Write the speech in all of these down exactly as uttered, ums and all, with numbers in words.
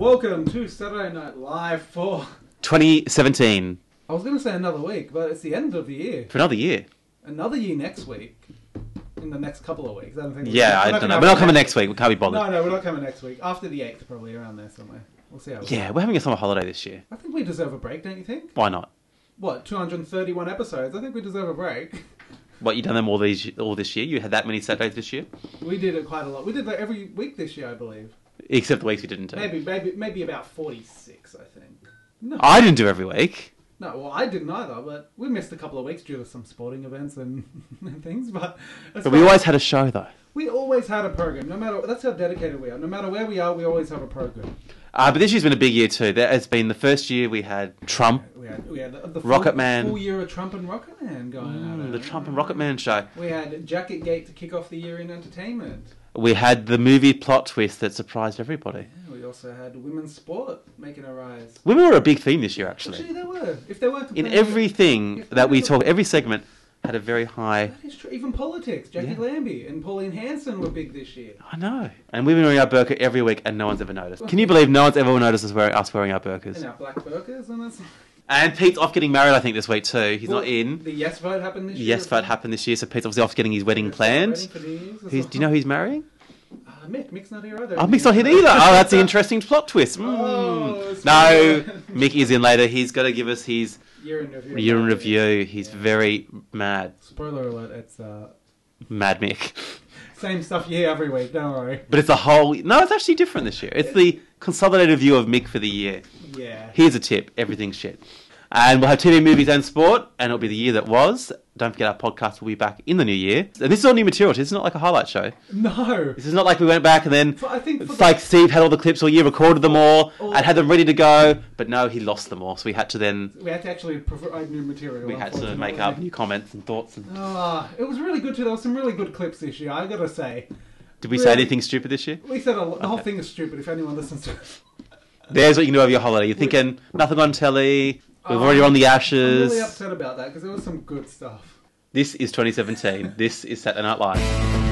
Welcome to Saturday Night Live for twenty seventeen. I was going to say another week, but it's the end of the year. For another year. Another year next week. In the next couple of weeks. I don't think. Yeah, I don't know. We're not coming next week. We can't be bothered. No, no, we're not coming next week. After the eighth, probably around there somewhere. We'll see how. Yeah, goes. We're having a summer holiday this year. I think we deserve a break, don't you think? Why not? What, two hundred thirty-one episodes? I think we deserve a break. What, you done them all these all this year? You had that many Saturdays this year? We did it quite a lot. We did that every week this year, I believe. Except the weeks we didn't do. Maybe, maybe, maybe about forty-six, I think. No, I didn't do every week. No, well, I didn't either, but we missed a couple of weeks due to some sporting events and, and things. But, but we always had a show, though. We always had a program. No matter that's how dedicated we are. No matter where we are, we always have a program. Uh, but this year's been a big year too. That has been the first year we had Trump, we had, we had the, the full, Rocket Man, full year of Trump and Rocket Man going mm, on. The Trump and Rocket Man show. We had Jacket Gate to kick off the year in entertainment. We had the movie plot twist that surprised everybody. Yeah, we also had women's sport making a rise. Women were a big theme this year, actually. Actually, they were. If they weren't in everything that we talk, every segment had a very high. That is true. Even politics. Jackie yeah. Lambie and Pauline Hanson were big this year. I know. And we've been wearing our burqa every week, and no one's ever noticed. Can you believe no one's ever noticed us wearing, us wearing our burqas? And our black burqas, and that's. And Pete's off getting married, I think, this week too. He's well, not in. The yes vote happened this the year. Yes vote happened this year, so Pete's obviously off getting his wedding planned. Who's, do you know who he's marrying? Uh, Mick. Mick's not here either. Oh, Mick's not here either. Oh, that's the interesting plot twist. Mm. Oh, no, Mick is in later. He's got to give us his year in review. Year in review. He's yeah. very mad. Spoiler alert, it's uh... Mad Mick. Same stuff you hear every week, don't worry. But it's a whole... No, it's actually different this year. It's the consolidated view of Mick for the year. Yeah. Here's a tip. Everything's shit. And we'll have T V, movies and sport, and it'll be the year that was. Don't forget our podcast will be back in the new year. And this is all new material. This is not like a highlight show. No. This is not like we went back and then... For, I think it's the... like Steve had all the clips all year, recorded them all, all, and had them ready to go. But no, he lost them all. So we had to then... We had to actually provide new material. We had to make up new comments and thoughts. And... Oh, it was really good too. There were some really good clips this year, I gotta say. Did we really, say anything stupid this year? We said a lot. The okay. whole thing is stupid if anyone listens to it. There's what you can do over your holiday. You're thinking, nothing on telly... We've oh, already on the Ashes. I'm really upset about that because there was some good stuff. This is twenty seventeen. This is Saturday Night Live.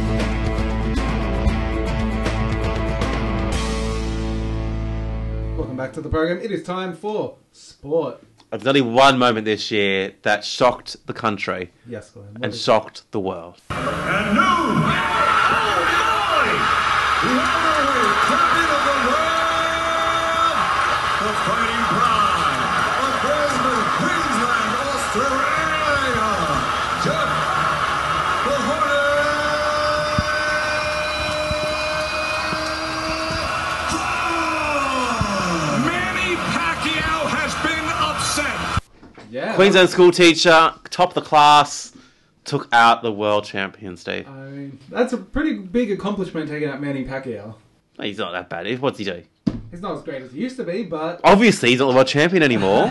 Welcome back to the program. It is time for sport. There's only one moment this year that shocked the country. Yes, Glenn. And shocked the world. And new, champion of the world, the fighting pride. Queensland, Australia, Jeff the Hornet. Manny Pacquiao has been upset. Yeah. Queensland school teacher, top of the class, took out the world champion, Steve. I mean, that's a pretty big accomplishment taking out Manny Pacquiao. No, he's not that bad. What's he do? He's not as great as he used to be, but... Obviously, he's not the world champion anymore.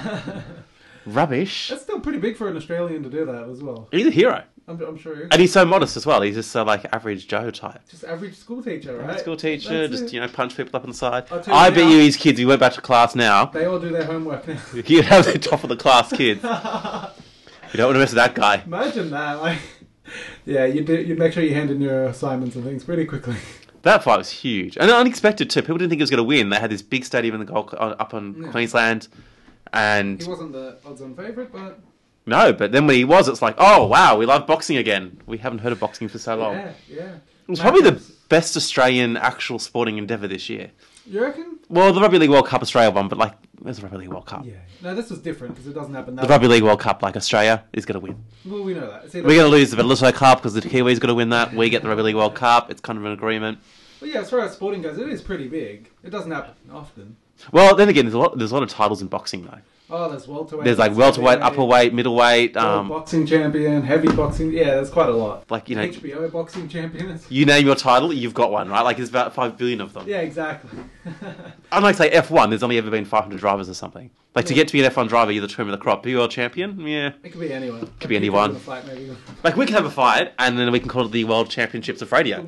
Rubbish. That's still pretty big for an Australian to do that as well. He's a hero. I'm, I'm sure he is. And he's so modest as well. He's just so like average Joe type. Just average school teacher, right? Average school teacher, That's just, it. you know, punch people up on the side. I bet you his kids, if he went back to class now... They all do their homework now. He'd have the top of the class kids. You don't want to mess with that guy. Imagine that. Like, yeah, you do, you'd make sure you hand in your assignments and things pretty quickly. That fight was huge. And unexpected too. People didn't think he was going to win. They had this big stadium in the Gold, up on yeah. Queensland. And he wasn't the odds-on favourite, but... No, but then when he was, it's like, oh, wow, we love boxing again. We haven't heard of boxing for so long. Yeah, yeah. It was probably the best Australian actual sporting endeavour this year. You reckon? Well, the Rugby League World Cup Australia won, but like, there's the Rugby League World Cup. Yeah. No, this was different because it doesn't happen that The Rugby League World Cup, like Australia, is going to win. Well, we know that. We're going to lose the Bledisloe Cup because the Kiwis going to win that. We get the Rugby League World Cup. It's kind of an agreement. Well, yeah, as far as sporting goes, it is pretty big. It doesn't happen often. Well, then again, there's a lot, there's a lot of titles in boxing, though. Oh, there's welterweight. There's like welterweight, upper weight, middleweight. Um, boxing champion, heavy boxing. Yeah, there's quite a lot. Like, you know, H B O boxing champions. You name your title, you've got one, right? Like, there's about five billion of them. Yeah, exactly. Unlike, say, F one, there's only ever been five hundred drivers or something. Like, yeah. To get to be an F one driver, you're the cream of the crop. Be world champion? Yeah. It could be anyone. Could like be anyone. Fight, maybe. Like, we can have a fight, and then we can call it the World Championships of Radio.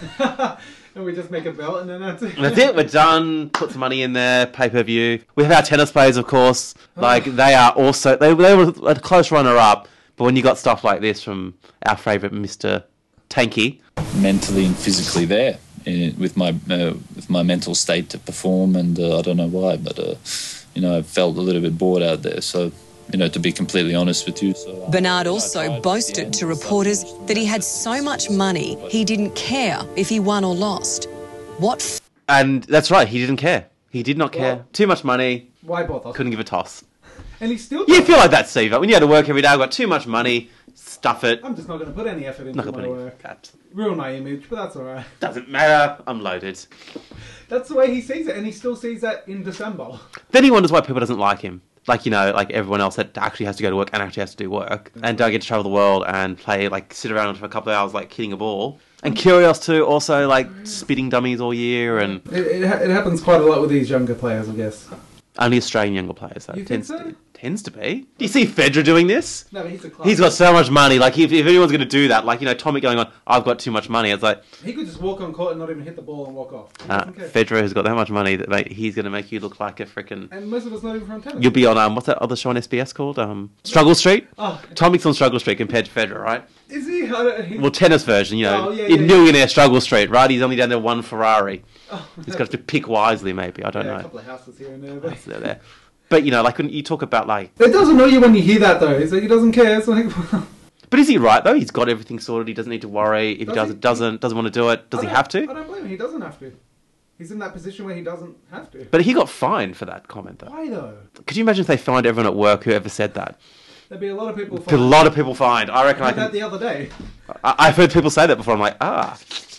And we just make a belt, and then that's it. And that's it. We're done. Put some money in there. Pay-per-view. We have our tennis players, of course. Like, they are also... They, they were a close runner-up. But when you got stuff like this from our favourite Mister Tanky... Mentally and physically there. in, with my uh, with my mental state to perform, and uh, I don't know why, but uh, you know, I felt a little bit bored out there. So, you know, to be completely honest with you. So, uh, Bernard you know, I also tried at the boasted end to and reporters stuff. that he had so much money he didn't care if he won or lost. What f- And that's right, he didn't care. He did not care. Well- Too much money, Why bother? couldn't give a toss. And he still. You does. feel like that, Steve. When you had to work every day, I've got too much money, stuff it. I'm just not going to put any effort into Not my gonna put any work. caps. Ruin my image, but that's alright. Doesn't matter, I'm loaded. That's the way he sees it, and he still sees that in December. Then he wonders why people doesn't like him. Like, you know, like everyone else that actually has to go to work and actually has to do work. And don't get to travel the world and play, like, sit around for a couple of hours, like, hitting a ball. And Kyrgios, too, also, like, spitting dummies all year and... It, it, ha- it happens quite a lot with these younger players, I guess. Only Australian younger players, though. You think tends, so? to, tends to be. Do you see Federer doing this? No, but he's a class. He's got so much money. Like, if, if anyone's going to do that, like, you know, Tommy going on, I've got too much money. It's like, He could just walk on court and not even hit the ball and walk off. He uh, doesn't care. Federer has got that much money that mate, he's going to make you look like a freaking... And most of us not even from tennis. You'll be on, um, what's that other show on S B S called? Um, Struggle Street? Oh, Tommy's on Struggle Street compared to Federer, right? is he? I don't, he Well, tennis version, you know, Oh, yeah, in yeah, millionaire Struggle Street, right? He's only down there one Ferrari. oh, He's got to pick wisely, maybe. I don't yeah, a know. couple of houses here and there. But... So there. But, you know, like when you talk about, like... It does annoy you when you hear that, though. It's like he doesn't care. It's like... But is he right, though? He's got everything sorted. He doesn't need to worry. If he Does does he? it, doesn't, doesn't want to do it. Does I he don't- have to? I don't blame him. He doesn't have to. He's in that position where he doesn't have to. But he got fined for that comment, though. Why, though? Could you imagine if they fined everyone at work who ever said that? There'd be a lot of people... A lot of people fined. I reckon I I heard that can... the other day. I, I've heard people say that before. I'm like, ah,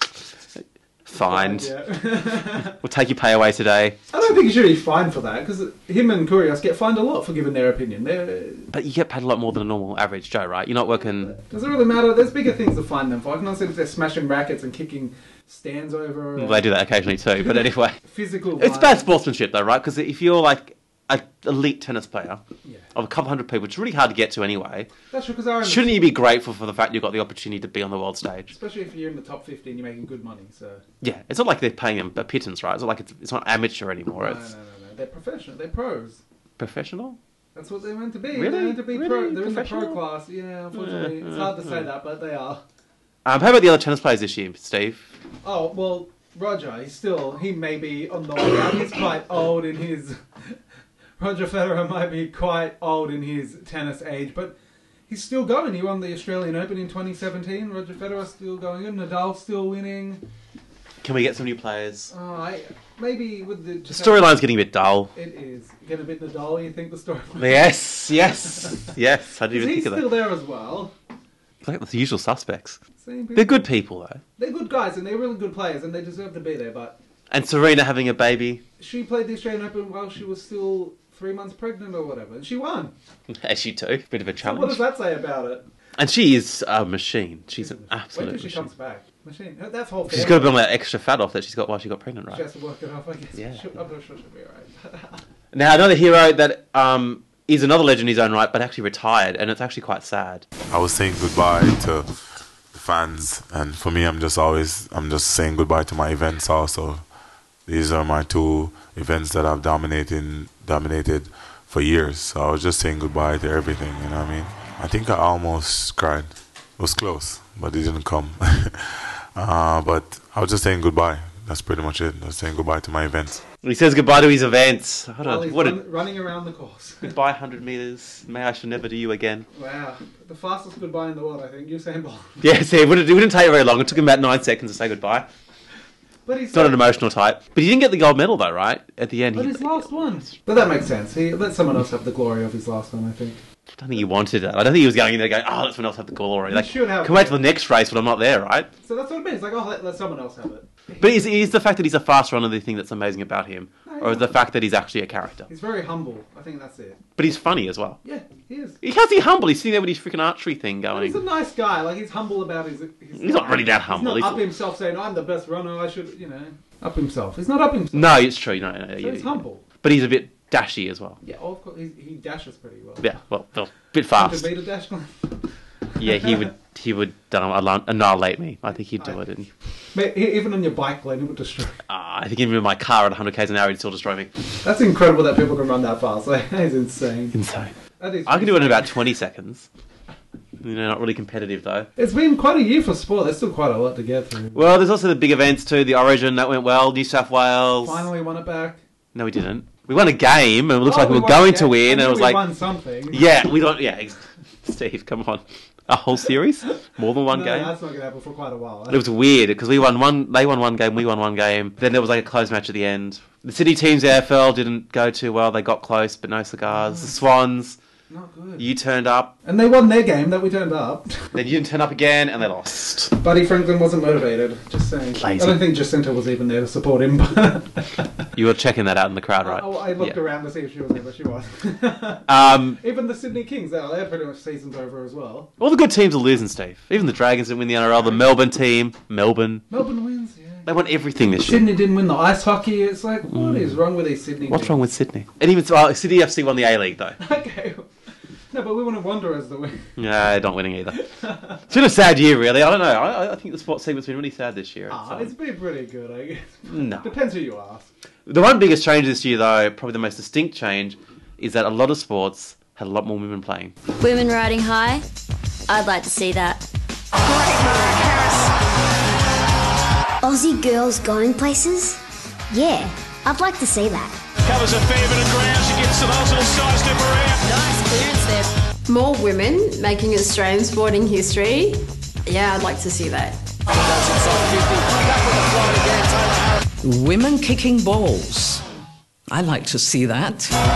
fined. Yeah. We'll take your pay away today. I don't think he should be fined for that, because him and Kyrgios get fined a lot for giving their opinion. They're... But you get paid a lot more than a normal average Joe, right? You're not working... Does it really matter? There's bigger things to fine them for. I can understand if they're smashing rackets and kicking stands over. Well, they do that occasionally too, but anyway. Physical It's violence. bad sportsmanship though, right? Because if you're like an elite tennis player Yeah. of a couple hundred people, it's really hard to get to anyway. That's true, because I remember, Shouldn't you be grateful for the fact you've got the opportunity to be on the world stage? especially if you're in the top fifty and you're making good money. So Yeah, it's not like they're paying them a pittance, right? It's not like it's, it's not amateur anymore. no, It's no, no, no. They're professional. They're pros. professional. That's what they're meant to be. Really? They're meant to be pro. Really? They're in the pro Professional? class. Yeah, unfortunately, Yeah, it's yeah, hard to say yeah. that, but they are. Um, how about the other tennis players this year, Steve? Oh well, Roger. He's still. He may be on the way out. He's quite old in his. Roger Federer might be quite old in his tennis age, but he's still going. He won the Australian Open in twenty seventeen. Roger Federer's still going. And Nadal still winning. Can we get some new players? Oh, I, maybe with the, The storyline's getting a bit dull. It is. Get a bit Nadal. You think the story? Yes, yes, yes. I didn't even He's think of still that. there as well. It's like the usual suspects. Same people. They're good people though. They're good guys and they're really good players and they deserve to be there. But And Serena having a baby. she played the Australian Open while she was still three months pregnant or whatever, and she won. As she too. Bit of a So challenge. what does that say about it? And she is a machine. She's an Wait absolute till she machine. comes back. Machine. Her- That's whole. She's got to burn that extra fat off that she's got while she got pregnant, She right? has to work it off. I guess. Yeah. She'll, I'm not sure she'll be alright. Now, another hero that um, is another legend in his own right, but actually retired, and it's actually quite sad. I was saying goodbye to the fans, and for me, I'm just always, I'm just saying goodbye to my events also. These are my two events that I've dominated, dominated for years. So I was just saying goodbye to everything, you know what I mean? I think I almost cried. It was close, but it didn't come. uh, but I was just saying goodbye. That's pretty much it. I was saying goodbye to my events. He says goodbye to his events. Hold Well, on. he's What a run, running around the course. goodbye, one hundred metres. May I shall never do you again. Wow, the fastest goodbye in the world, I think. Usain Bolt. Yes, it wouldn't, it wouldn't take very long. It took him about nine seconds to say goodbye. But he's He's not an emotional type. But he didn't get the gold medal, though, right? At the end. But He, his last one. But that makes sense. He let someone else have the glory of his last one, I think. I don't think he wanted it. I don't think he was going in there going, oh, let someone else have the glory. He Like, should have can wait it. till the next race when I'm not there, right? So that's what it means. It's like, oh, let, let someone else have it. But is, is the fact that he's a fast runner the thing that's amazing about him? No, he's Or is the not. fact that he's actually a character? He's very humble. I think that's it. But he's funny as well. Yeah, he is. He can't be humble. He's sitting there with his freaking archery thing But he's a going. nice guy. Like, he's humble about his... his He's not really that humble. He's not He's- up himself saying, I'm the best runner, I should, you know... Up himself. He's not up himself. No, it's true. No, no, So yeah, he's yeah. humble. But he's a bit dashy as well. Yeah, oh, of course. He, he dashes pretty well. Yeah, well, well a bit one fast. hundred metre dash, Glenn. Yeah, he would he would um, alarm- annihilate me. I think he'd do it. And, Mate, e- even on your bike, Glenn, it would destroy. uh, I think even in my car at one hundred k's an hour, he'd still destroy me. That's incredible that people can run that fast. Like, that is insane. Insane. That is I can do it in about twenty seconds. You know, not really competitive though. It's been quite a year for sport. There's still quite a lot to get through. Well, there's also the big events too. The Origin, that went well. New South Wales. Finally won it back. No, we didn't. We won a game, and it looked Oh, like we, we were won a going game. to win, I and knew it was we like, won something. yeah, we don't. Yeah, ex- Steve, come on, a whole series, more than one no, game. that's not going to happen for quite a while. It was weird because we won one. They won one game. We won one game. Then there was like a close match at the end. The City teams, the A F L, didn't go too well. They got close, but no cigars. The Swans, Not good. you turned up. And they won their game that we turned up. Then you didn't turn up again, and they lost. Buddy Franklin wasn't motivated. Just saying. Lazy. I don't think Jacinta was even there to support him. But You were checking that out in the crowd, right? oh, I looked Yeah. around to see if she was there, but she was. Um, Even the Sydney Kings, they're they're pretty much season's over as well. all the good teams are losing, Steve. Even the Dragons didn't win the N R L. The Melbourne team, Melbourne, Melbourne wins, yeah. they won everything this year. Sydney didn't win the ice hockey. It's like, what is wrong with these Sydney What's teams? wrong with Sydney? And even well, City F C won the A League though. Okay. No, but we want to Wanderers to win. No, not winning either. It's been a sad year, really. I don't know. I, I think the sports segment's been really sad this year. Ah, It's, it's um, been pretty good, I guess. no. Depends who you ask. The one biggest change this year, though, probably the most distinct change, is that a lot of sports had a lot more women playing. Women riding high? I'd like to see that. Aussie girls going places? Yeah, I'd like to see that. Covers a fair bit of ground. She gets the nice little side step around. Nice clearance there. More women making Australian sporting history. Yeah, I'd like to see that. Women kicking balls. I like to see that.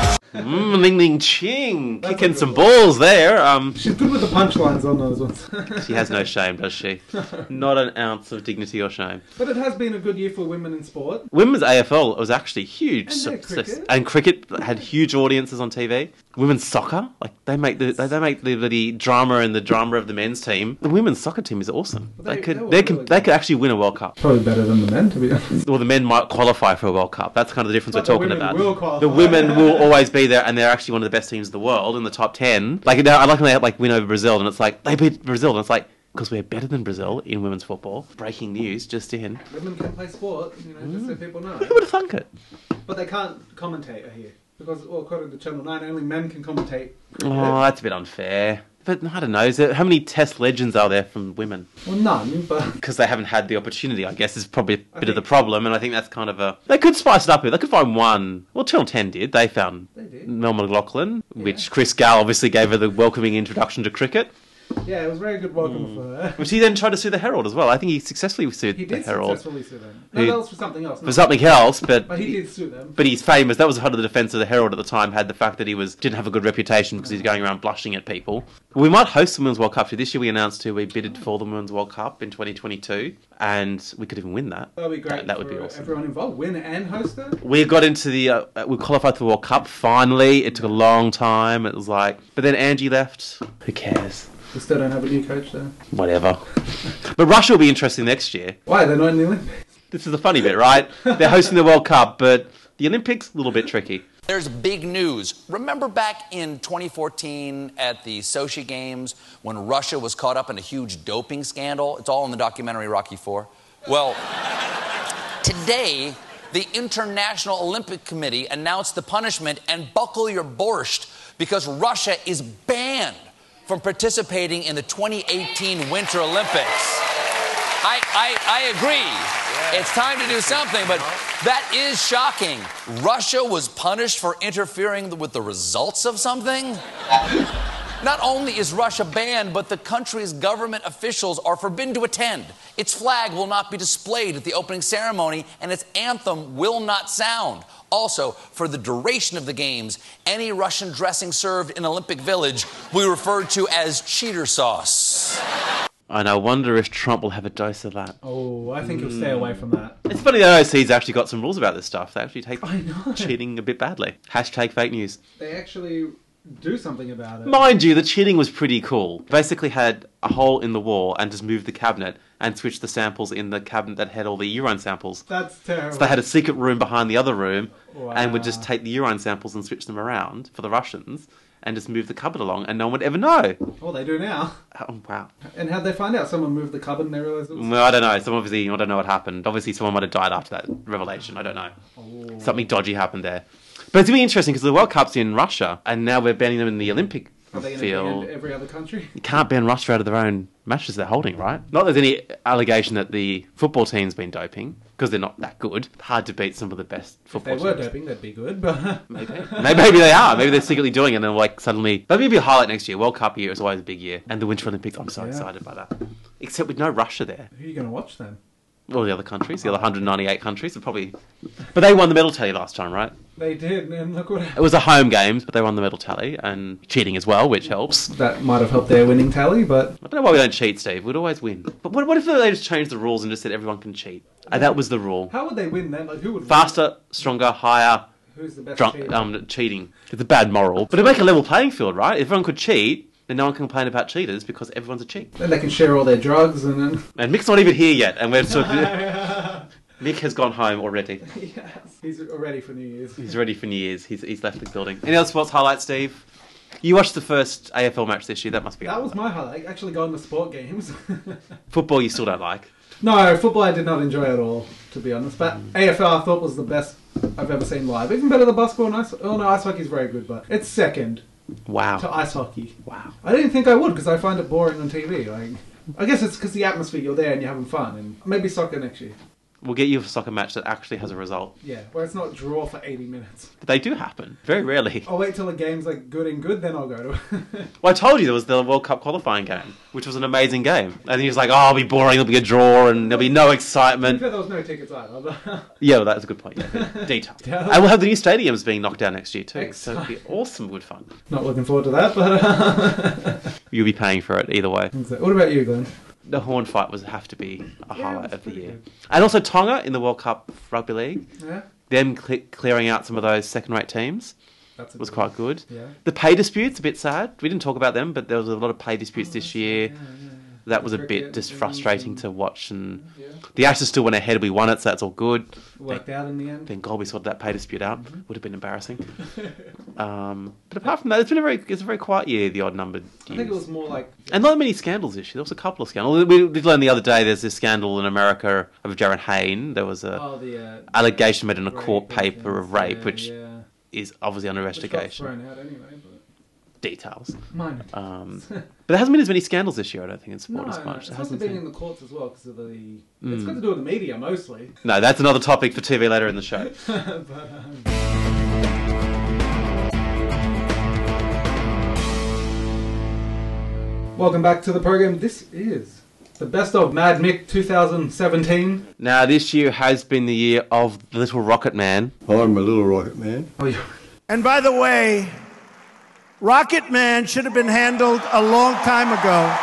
Mmm, Ling Ling Ching, That's a kicking good some one. balls there. Um, She's good with the punchlines on those ones. she has no shame, does she? Not an ounce of dignity or shame. But it has been a good year for women in sport. Women's A F L was actually huge. And their success. cricket. And cricket had huge audiences on T V. Women's soccer, like they make the they, they make the, the drama and the drama of the men's team. The women's soccer team is awesome. They- They, they could were they really could good. they could actually win a World Cup. Probably better than the men, to be honest. Well, the men might qualify for a World Cup. That's kind of the difference But we're the talking women about. will qualify. The women will always be there, and they're actually one of the best teams in the world in the top ten. Like now, I like when they like win over Brazil, and it's like they beat Brazil, and it's like because we're better than Brazil in women's football. Breaking news just in. Women can play sport, you know, just so people know. Who would have thunk it? But they can't commentate here. Because, well, according to Channel nine, only men can commentate. Oh, that's a bit unfair. But I don't know. Is there, how many Test legends are there from women? Well, none, but... Because they haven't had the opportunity, I guess, is probably a bit I of the think- problem. And I think that's kind of a. They could spice it up. They could find one. Well, Channel ten did. They found They did. Mel McLaughlin, which Chris Gale obviously gave her the welcoming introduction to cricket. Yeah, it was a very good welcome for her. Which he then tried to sue the Herald as well. I think he successfully sued He the did Herald successfully sue them. No, He- that was for something else. for no. something else, but But he did sue them. But he's famous. That was part of the defence of the Herald at the time. Had the fact that he was didn't have a good reputation because he's going around blushing at people. We might host the Women's World Cup. This year we announced too we bidded for the Women's World Cup in twenty twenty-two, and we could even win that. That would be great. That, that would for be awesome. Everyone involved, win and host it. We got into the. Uh, we qualified for the World Cup finally. It took a long time. It was like, but then Angie left. Who cares? We still don't have a new coach there. Whatever. But Russia will be interesting next year. Why? They're not in the Olympics. This is the funny bit, right? They're hosting the World Cup, but the Olympics a little bit tricky. There's big news. Remember back in twenty fourteen at the Sochi Games when Russia was caught up in a huge doping scandal? It's all in the documentary Rocky four. Well, today, the International Olympic Committee announced the punishment, and buckle your borscht, because Russia is banned from participating in the twenty eighteen Winter Olympics. I, I, I agree. It's time to do something, but that is shocking. Russia was punished for interfering with the results of something? Not only is Russia banned, but the country's government officials are forbidden to attend. Its flag will not be displayed at the opening ceremony, and its anthem will not sound. Also, for the duration of the games, any Russian dressing served in Olympic Village will be referred to as cheater sauce. And I wonder if Trump will have a dose of that. Oh, I think he'll stay away from that. It's funny that O S C's actually got some rules about this stuff. They actually take I know. cheating a bit badly. Hashtag fake news. They actually do something about it. Mind you, the cheating was pretty cool. Basically had a hole in the wall and just moved the cabinet and switched the samples in the cabinet that had all the urine samples. That's terrible. So they had a secret room behind the other room and would Wow. just take the urine samples and switch them around for the Russians and just move the cupboard along and no one would ever know. Well, they do now. Oh, wow. And how'd they find out? Someone moved the cupboard and they realised it was... Well, I don't know. Some obviously, I don't know what happened. Obviously, someone might have died after that revelation. I don't know. Something dodgy happened there. But it's really interesting because the World Cup's in Russia, and now we're banning them in the Olympic Are they going to Feel- ban every other country? You can't ban Russia out of their own matches they're holding, right? Not that there's any allegation that the football team's been doping, because they're not that good. Hard to beat some of the best If football they were teams. doping, that'd be good, but... Maybe. maybe. Maybe they are. Maybe they're secretly doing it and then like suddenly... Maybe it'll be a highlight next year. World Cup year is always a big year. And the Winter Olympics, I'm so Yeah. excited by that. Except with no Russia there. Who are you going to watch then? All the other countries, the other one hundred ninety-eight countries, are probably... But they won the medal tally last time, right? They did, and look what It was a home games, but they won the medal tally, and cheating as well, which helps. that might have helped their winning tally, but I don't know why we don't cheat, Steve. We'd always win. But what, what if they just changed the rules and just said everyone can cheat? And that was the rule. how would they win then? Like, who would win? Faster, stronger, higher, Who's the best drunk, cheater? um, cheating. It's a bad moral. But it'd make a level playing field, right? If everyone could cheat, then no one can complain about cheaters because everyone's a cheat. Then they can share all their drugs and then... And Mick's not even here yet, and we're sort of... Mick has gone home already. Yes, he's ready for New Year's. He's ready for New Year's. He's, he's left the building. Any other sports highlights, Steve? You watched the first A F L match this year. That must be... That was my highlight, actually going to sport games. Football you still don't like. No, football I did not enjoy at all, to be honest. But A F L I thought was the best I've ever seen live. Even better than basketball and ice... Oh no, ice hockey's very good, but it's second Wow. to ice hockey. Wow. I didn't think I would, because I find it boring on T V. Like, I guess it's because the atmosphere, you're there and you're having fun. And maybe soccer next year. We'll get you a soccer match that actually has a result. Yeah, where it's not draw for eighty minutes. But they do happen. Very rarely. I'll wait till the game's like good and good, then I'll go to it. Well, I told you there was the World Cup qualifying game, which was an amazing game. And he was like, oh, it'll be boring, there'll be a draw, and there'll be no To be excitement. fair, there was no tickets either. But Yeah, well, that's a good point. Yeah. Detail. Yeah. And we'll have the new stadiums being knocked down next year, too. So it'll be awesome good fun. not looking forward to that, but... Uh, You'll be paying for it either way. what about you, Glenn? The horn fight was have to be a Yeah, highlight it was of the pretty year. good. And also Tonga in the World Cup Rugby League. Yeah? Them cle clearing out some of those second-rate teams That's a was good quite one. good. Yeah. The pay disputes, a bit sad. We didn't talk about them, but there was a lot of pay disputes this year. That was a bit Cricket just and- frustrating to watch. And Yeah. the Ashes still went ahead. We won it, so that's all good. Worked out in the end. Thank God we sorted that pay dispute out. Mm-hmm. Would have been embarrassing. um, but apart from that, it's been a very it's a very quiet year. The odd numbered years. I think it was more like... And not many scandals this year. There was a couple of scandals. We did learn the other day there's this scandal in America of Jaron Hayne. There was a Oh, the... Uh, allegation made in a rape court and paper of things. rape, Yeah, which yeah. is obviously under Which got investigation. thrown out anyway, but... Details. Minor. Um, but there hasn't been as many scandals this year, I don't think, in sport No, as no, much. it's There also hasn't been been. in the courts as well because of the... Mm. It's got to do with the media mostly. No, that's another topic for T V later in the show. but, um... Welcome back to the program. This is the best of Mad Mick twenty seventeen. Now, this year has been the year of the Little Rocket Man. I'm a little rocket man. Oh, yeah. And by the way, Rocket Man should have been handled a long time ago.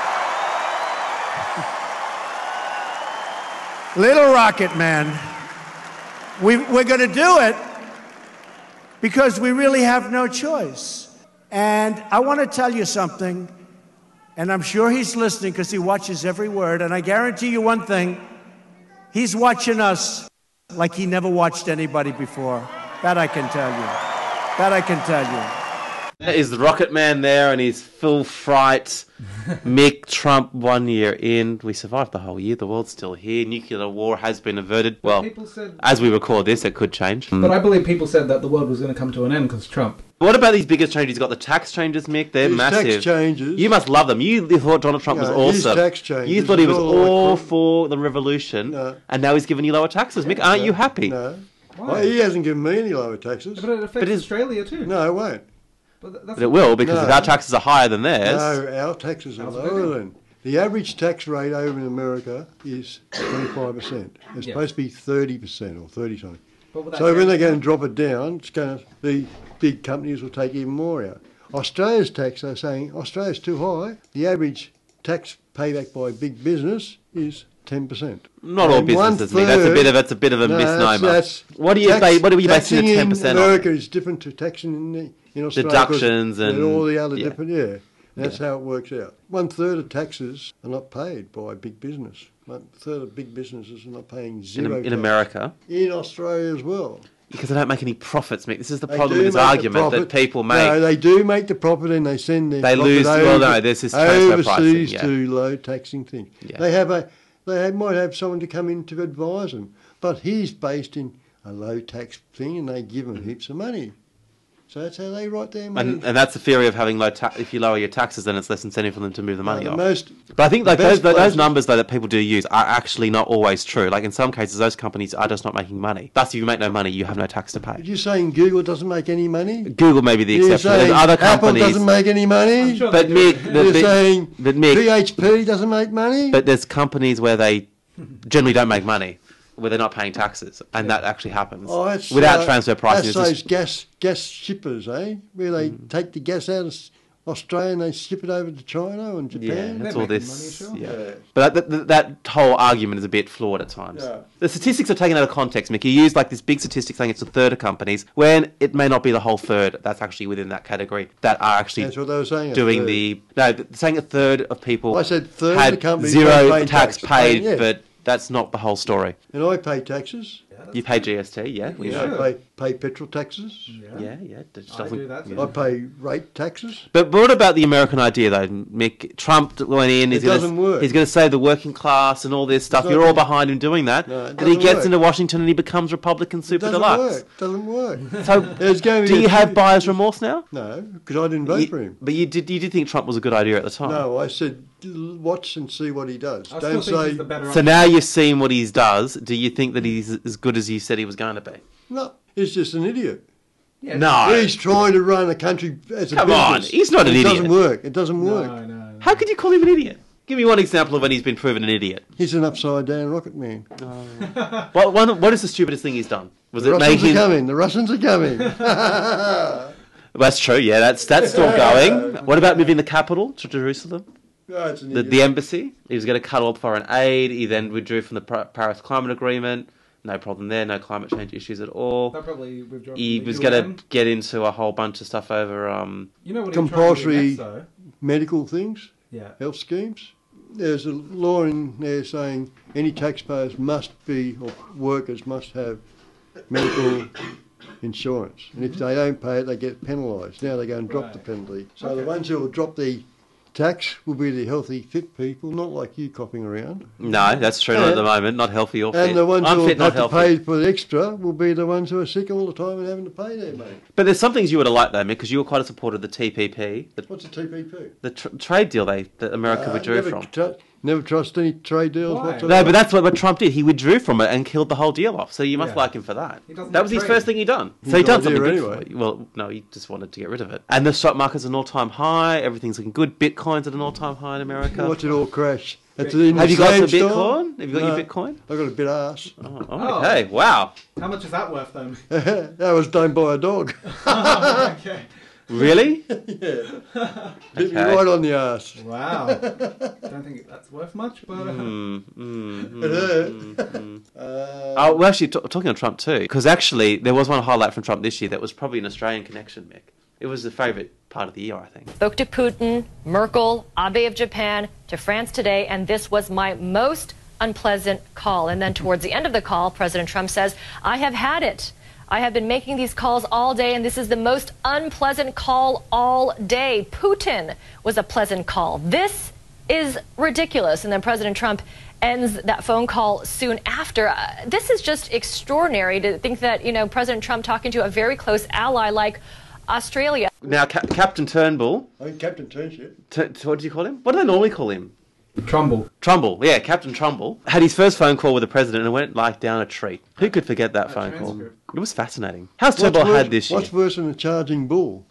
Little Rocket Man, we, we're going to do it because we really have no choice. And I want to tell you something, and I'm sure he's listening because he watches every word, and I guarantee you one thing, he's watching us like he never watched anybody before. That I can tell you. That I can tell you. There is the Rocket Man there and his full fright. Mick Trump one year in. We survived the whole year. The world's still here. Nuclear war has been averted. Well, people said- as we record this, it could change. But I believe people said that the world was going to come to an end because Trump. What about these biggest changes? You've got the tax changes, Mick. They're These tax massive. changes- You must love them. You thought Donald Trump was No, his awesome. tax changes you thought he was is all all like- for the revolution, No. and now he's giving you lower taxes. Mick, aren't No, you happy? No. Why? Well, he hasn't given me any lower taxes. But it affects Australia too. No, it won't. But th- that's But it will, because No. if our taxes are higher than theirs. No, our taxes are Ours are lower bigger. than. The average tax rate over in America is twenty-five percent. It's Yeah. supposed to be thirty percent or thirty something. But will that So when change they're going now? to drop it down, it's going to, the big companies will take even more out. Australia's tax, they're saying, Australia's too high. The average tax payback by big business is ten percent. Not all businesses, Mick. That's a bit of that's a bit of a No, that's- misnomer. that's- what do you tax- ba- What are you basing the taxing ten percent in on? America is different to taxing in the, in Australia. 'cause Deductions and- all the other yeah. different. Yeah, that's how it works out. One third of taxes are not paid by big business. One third of big businesses are not paying In, zero. in tax. America, In Australia as well. because they don't make any profits, Mick. This is the They problem do with this make the argument that profit. people make. No, they do make the profit and they send their They profit lose- over, well, no, this is transfer pricing, overseas yeah. to low taxing things. Yeah. They have a they have, might have someone to come in to advise them, but he's based in a low tax thing and they give him heaps of money. So that's how they write their money. And, and that's the theory of having low tax. If you lower your taxes, then it's less incentive for them to move the money No, off. the most- but I think the like those, best those places- numbers though that people do use are actually not always true. Like in some cases, those companies are just not making money. Thus, if you make no money, you have no tax to pay. You're saying Google doesn't make any money? Google may be the You're exception. There's saying other Apple companies. doesn't make any money? sure But they do. Mick, the, You're the- saying but Mick, B H P doesn't make money? but there's companies where they generally don't make money, where they're not paying taxes, and that actually happens Oh, that's, without uh, transfer pricing. That's It's those just- gas gas shippers, eh? Where they take the gas out of S- Australia and they ship it over to China and Yeah, Japan. that's They're all making this. money, yeah. Yeah. But that, that, that whole argument is a bit flawed at times. Yeah. The statistics are taken out of context, Mick. You use like this big statistic saying it's a third of companies, when it may not be the whole third that's actually within that category that are actually That's what they were saying. a doing third. the... No, th- saying a third of people I said third of had the companies zero don't pay tax tax. paid, Yeah. but that's not the whole story. And I pay taxes. You pay G S T, yeah? We Yeah, know. I pay, pay petrol taxes. Yeah, yeah. it just I doesn't- do that, yeah. too. I pay rate taxes. But what about the American idea, though, Mick? Trump went in. He's It gonna, doesn't work. He's going to save the working class and all this stuff. not You're all gonna- behind him doing that. No, it then he doesn't gets work. into Washington and he becomes Republican super Doesn't deluxe. work. Doesn't work. So, There's going to do be you a have few- buyer's remorse now? No, because I didn't vote You- for him. But you did. You did think Trump was a good idea at the time. No, I said l- watch and see what he does. I Don't still think say he's the better So option. now you've seen what he does. Do you think that he's as good as you said he was going to be? no. He's just an idiot. Yeah, No. He's trying to run a country as a Come business. on, he's not an it idiot. It doesn't work. It doesn't No, work. no, no. How could you call him an idiot? Give me one example of when he's been proven an idiot. He's an upside down rocket man. What, one, what is the stupidest thing he's done? Was The it Russians making? are coming. The Russians are coming. That's true. Yeah, that's that's still going. What about moving the capital to Jerusalem? No, it's an The, idiot. the embassy. He was going to cut all foreign aid. He then withdrew from the Pa- Paris Climate Agreement. No problem there. No climate change issues at all. They'll probably withdraw He from the was U N. going to get into a whole bunch of stuff over. Um, You know what he's trying to do Compulsory next, though? medical things, Yeah. health schemes. There's a law in there saying any taxpayers must be, or workers must have medical insurance. And if they don't pay it, they get penalised. Now they're going to drop Right. the penalty. So Okay. the ones who will drop the tax will be the healthy, fit people, not like you copping around. no, that's true. Not at the And- moment. Not healthy or fit. And the ones I'm who fit, will not have to healthy. pay for the extra will be the ones who are sick all the time and having to pay their money. But there's some things you would have liked though, Mick, because you were quite a supporter of the T P P, the, What's a T P P? the tr- trade deal they that America Uh, withdrew never from. tru- never trust any trade deals Why? whatsoever. No, but that's what, what Trump did. He withdrew from it and killed the whole deal off. So you must Yeah. like him for that. He doesn't That was his trade. first thing he done. His so he done idea something good anyway. for it. Well, no, he just wanted to get rid of it. And the stock market's at an all-time high. Everything's looking good. Bitcoin's at an all-time high in America. Watch it all crash. It's in Have the you got same some store. Bitcoin? Have you got No, your Bitcoin? I got a bit arse. Oh, oh, okay, wow. How much is that worth, though? That was done by a dog. Okay. Really? Yeah. Hit me Okay. right on the arse. Wow. Don't think that's worth much, but uh, Mm, mm, mm, It hurt. mm, mm. Uh, Oh, well, actually, t- talking on Trump too, because actually there was one highlight from Trump this year that was probably an Australian connection, Mick. It was the favourite part of the year, I think. Spoke to Putin, Merkel, Abe of Japan, to France today, and this was my most unpleasant call. And then towards the end of the call, President Trump says, I have had it. I have been making these calls all day, and this is the most unpleasant call all day. Putin was a pleasant call. This is ridiculous. And then President Trump ends that phone call soon after. Uh, this is just extraordinary to think that, you know, President Trump talking to a very close ally like Australia. Now, Ca- Captain Turnbull, I mean, Captain Turnship. t- t- what do you call him? What do they normally call him? Trumbull. Trumbull, yeah, Captain Trumbull had his first phone call with the president and went like down a tree. Who could forget that phone call? It was fascinating. How's Turnbull worse, had this year? what's worse than a charging bull?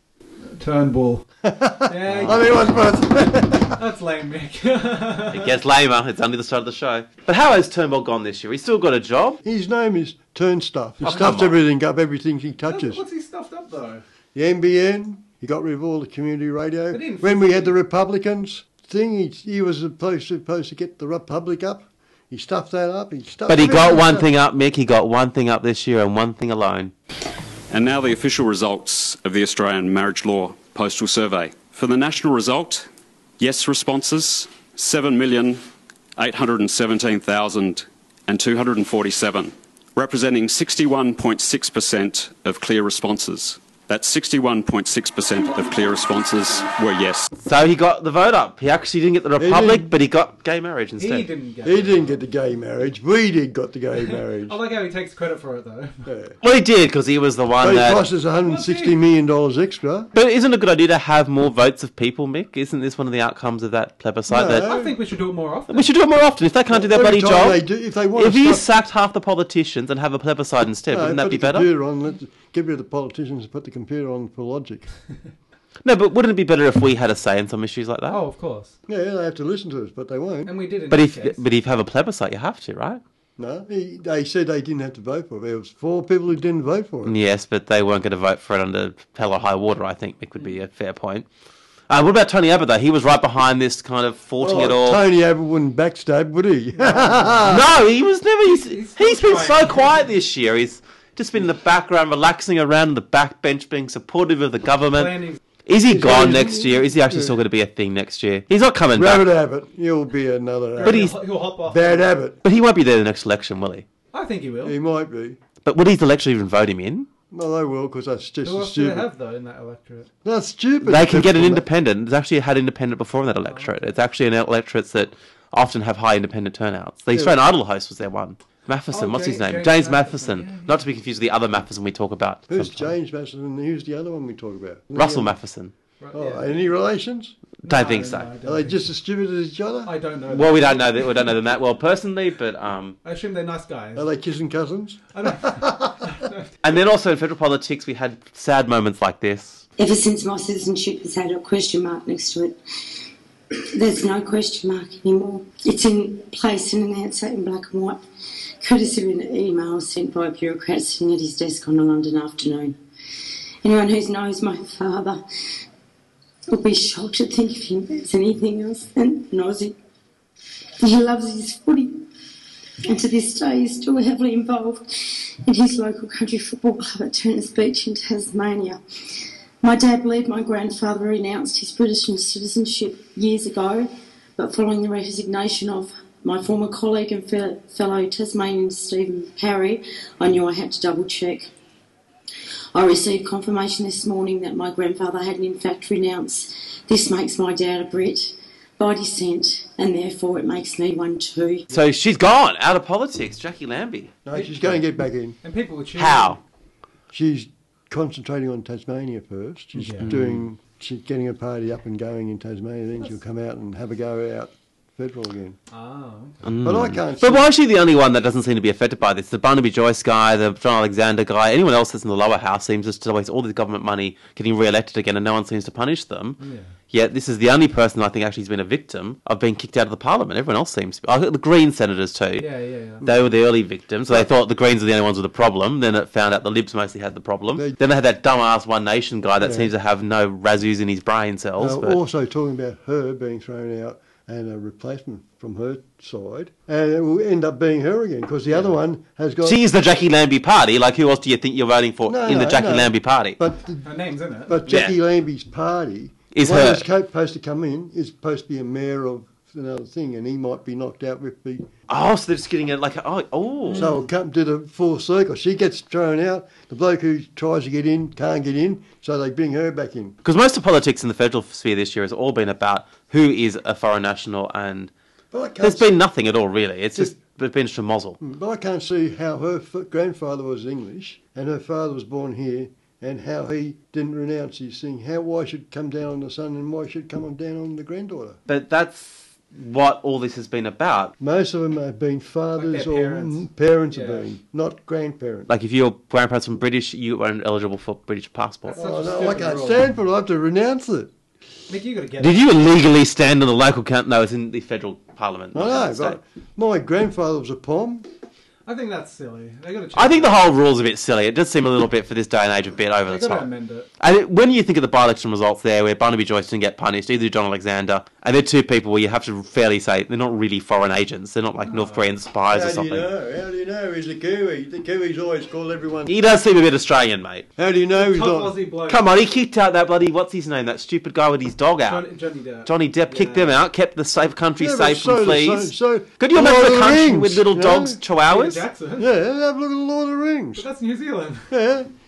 Turnbull. Yeah, I mean, what's worse? that's lame, Mick. It gets lamer. It's only the start of the show. But how has Turnbull gone this year? He's still got a job. His name is Turnstuff. He Oh, stuffs come on. everything up, everything he touches. What's he stuffed up, though? The N B N, he got rid of all the community radio. But in When we had the Republicans thing, he, he was supposed to, supposed to get the Republic up. He stuffed that up. He stuffed But he got everything one up. thing up, Mick. He got one thing up this year and one thing alone. And now the official results of the Australian Marriage Law Postal Survey. For the national result, yes responses, seven million eight hundred seventeen thousand two hundred forty-seven, representing sixty-one point six percent of clear responses. that sixty-one point six percent of clear responses were yes. So he got the vote up. He actually didn't get the Republic, didn't- but he got gay marriage He instead. didn't get He it. didn't get the gay marriage. We did got the gay marriage. I like how he takes credit for it, though. Yeah. Well, he did, because he was the one But it that... cost us one hundred sixty million dollars extra. But isn't it a good idea to have more votes of people, Mick? Isn't this one of the outcomes of that plebiscite? No. That I think we should do it more often. we should do it more often. If they can't do their Every bloody time job, they do- if they want if to you stop- sacked half the politicians and have a plebiscite instead, No, wouldn't that put be the better? computer on, let, get rid of the politicians and put the computer on for logic. No, but wouldn't it be better if we had a say in some issues like that? Oh, of course. Yeah, they have to listen to us, but they won't. And we did in But this if case. but if you have a plebiscite, you have to, right? No, he, they said they didn't have to vote for it. There was four people who didn't vote for it. Yes, but they weren't going to vote for it under hell or high water, I think, Mick, would be a fair point. Uh, what about Tony Abbott, though? He was right behind this kind of faulting it all. Tony Abbott wouldn't backstab, would he? No, he was never... He's, he's, he's been trying. so quiet this year. He's just been in the background, relaxing around on the backbench, being supportive of the government. Planning- Is he He's gone got his- next year? Is he actually still going to be a thing next year? He's not coming Rabbit back. Abbott, he'll be another Abbott. But he's... He'll hop off. Bad Abbott, But he won't be there the next election, will he? I think he will. he might be. But would his election even vote him in? No, they will, because that's just Who else do they stupid. have, though, in that electorate? That's stupid. They can get an Typical independent. It's actually had independent before in that electorate. It's actually an electorates that often have high independent turnouts. The Australian Idol host was their one. Matheson, Oh, what's his James- name? James James Matheson, Matheson. Not to be confused with the other Matheson we talk about. Who's sometimes. James Matheson and who's the other one we talk about? Russell Yeah. Matheson. Right, Oh, yeah. any relations? Don't No, think no, so. I don't Are they think just as stupid as each other? I don't know. Well, that. we don't know that. We don't know them that well personally, but um. I assume they're nice guys. Are they kissing cousins? I don't. And then also in federal politics, we had sad moments like this. Ever since my citizenship has had a question mark next to it, there's no question mark anymore. It's in place and announced in black and white, courtesy of an email sent by a bureaucrat sitting at his desk on a London afternoon. Anyone who knows my father will be shocked to think of him as anything else than an Aussie. He loves his footy, and to this day is still heavily involved in his local country football club at Turners Beach in Tasmania. My dad believed my grandfather renounced his British citizenship years ago, but following the resignation of my former colleague and fe- fellow Tasmanian Stephen Parry, I knew I had to double check. I received confirmation this morning that my grandfather hadn't in fact renounced. This makes my dad a Brit by descent, and therefore it makes me one too. So she's gone out of politics, Jackie Lambie. No, she's going to get back in. And people would choose. How? She's concentrating on Tasmania first. She's Yeah. doing, she's getting a party up and going in Tasmania. Then she'll come out and have a go out federal again. Oh. But I can't. But see- why is she the only one that doesn't seem to be affected by this? The Barnaby Joyce guy, the John Alexander guy, anyone else that's in the lower house seems just to waste all this government money getting re-elected again, and no one seems to punish them. Yeah. Yet this is the only person I think actually has been a victim of being kicked out of the parliament. Everyone else seems to be. I think the Green senators too. Yeah, yeah, yeah. They were the early victims. So they thought the Greens were the only ones with the problem. Then it found out the Libs mostly had the problem. They- then they had that dumbass One Nation guy that Yeah. seems to have no razzoos in his brain cells. Uh, but also talking about her being thrown out and a replacement from her side, and it will end up being her again because the other one has got. she is the Jackie Lambie party. Like, who else do you think you're voting for No, in the no, Jackie no. Lambie party? But Her name's in it. but Jackie Yeah. Lambie's party Is the one her. that's co- supposed to come in is supposed to be a mayor of another thing, and he might be knocked out with the. Oh, so they're just getting it like, oh, oh. So it'll come to the full circle. She gets thrown out. The bloke who tries to get in can't get in, so they bring her back in. Because most of politics in the federal sphere this year has all been about who is a foreign national, and But I can't there's see, been nothing at all, really. It's just it's been schmozzle. but I can't see how her f- grandfather was English and her father was born here, and how he didn't renounce his thing. How why should it come down on the son and why should it come on down on the granddaughter? But that's what all this has been about. Most of them have been fathers their or parents. mm, parents have Yeah. been, not grandparents. Like, if your grandparents were British, you weren't eligible for British passport. That's Oh, such a no, I stupid can't rule. stand for it. I have to renounce it. Mick, you gotta get Did it. you illegally stand in the local count? No, it's in the federal parliament. I not in know, the state. but my grandfather was a Pom. I think that's silly. They gotta change I think the it. whole rule's a bit silly. It does seem a little bit, for this day and age, a bit over They the gotta top. amend it. And it, when you think of the by-election results there, where Barnaby Joyce didn't get punished, either John Alexander, and they're two people where you have to fairly say they're not really foreign agents. They're not like North Korean spies or How do you something. know? How do you know he's a Kiwi? The Kiwis always call everyone. He does seem a bit Australian, mate. How do you know he's Top not? Aussie bloke. Come on, he kicked out that bloody, what's his name, that stupid guy with his dog out. Johnny, Johnny Depp. Johnny Depp kicked them out, kept the safe country Yeah, but safe so from the- fleas. so- so- Could you Lord imagine of a the country Rings, with little you dogs, know? Peter chihuahuas? Jackson. Yeah, have a look at the Lord of the Rings. But that's New Zealand. Yeah,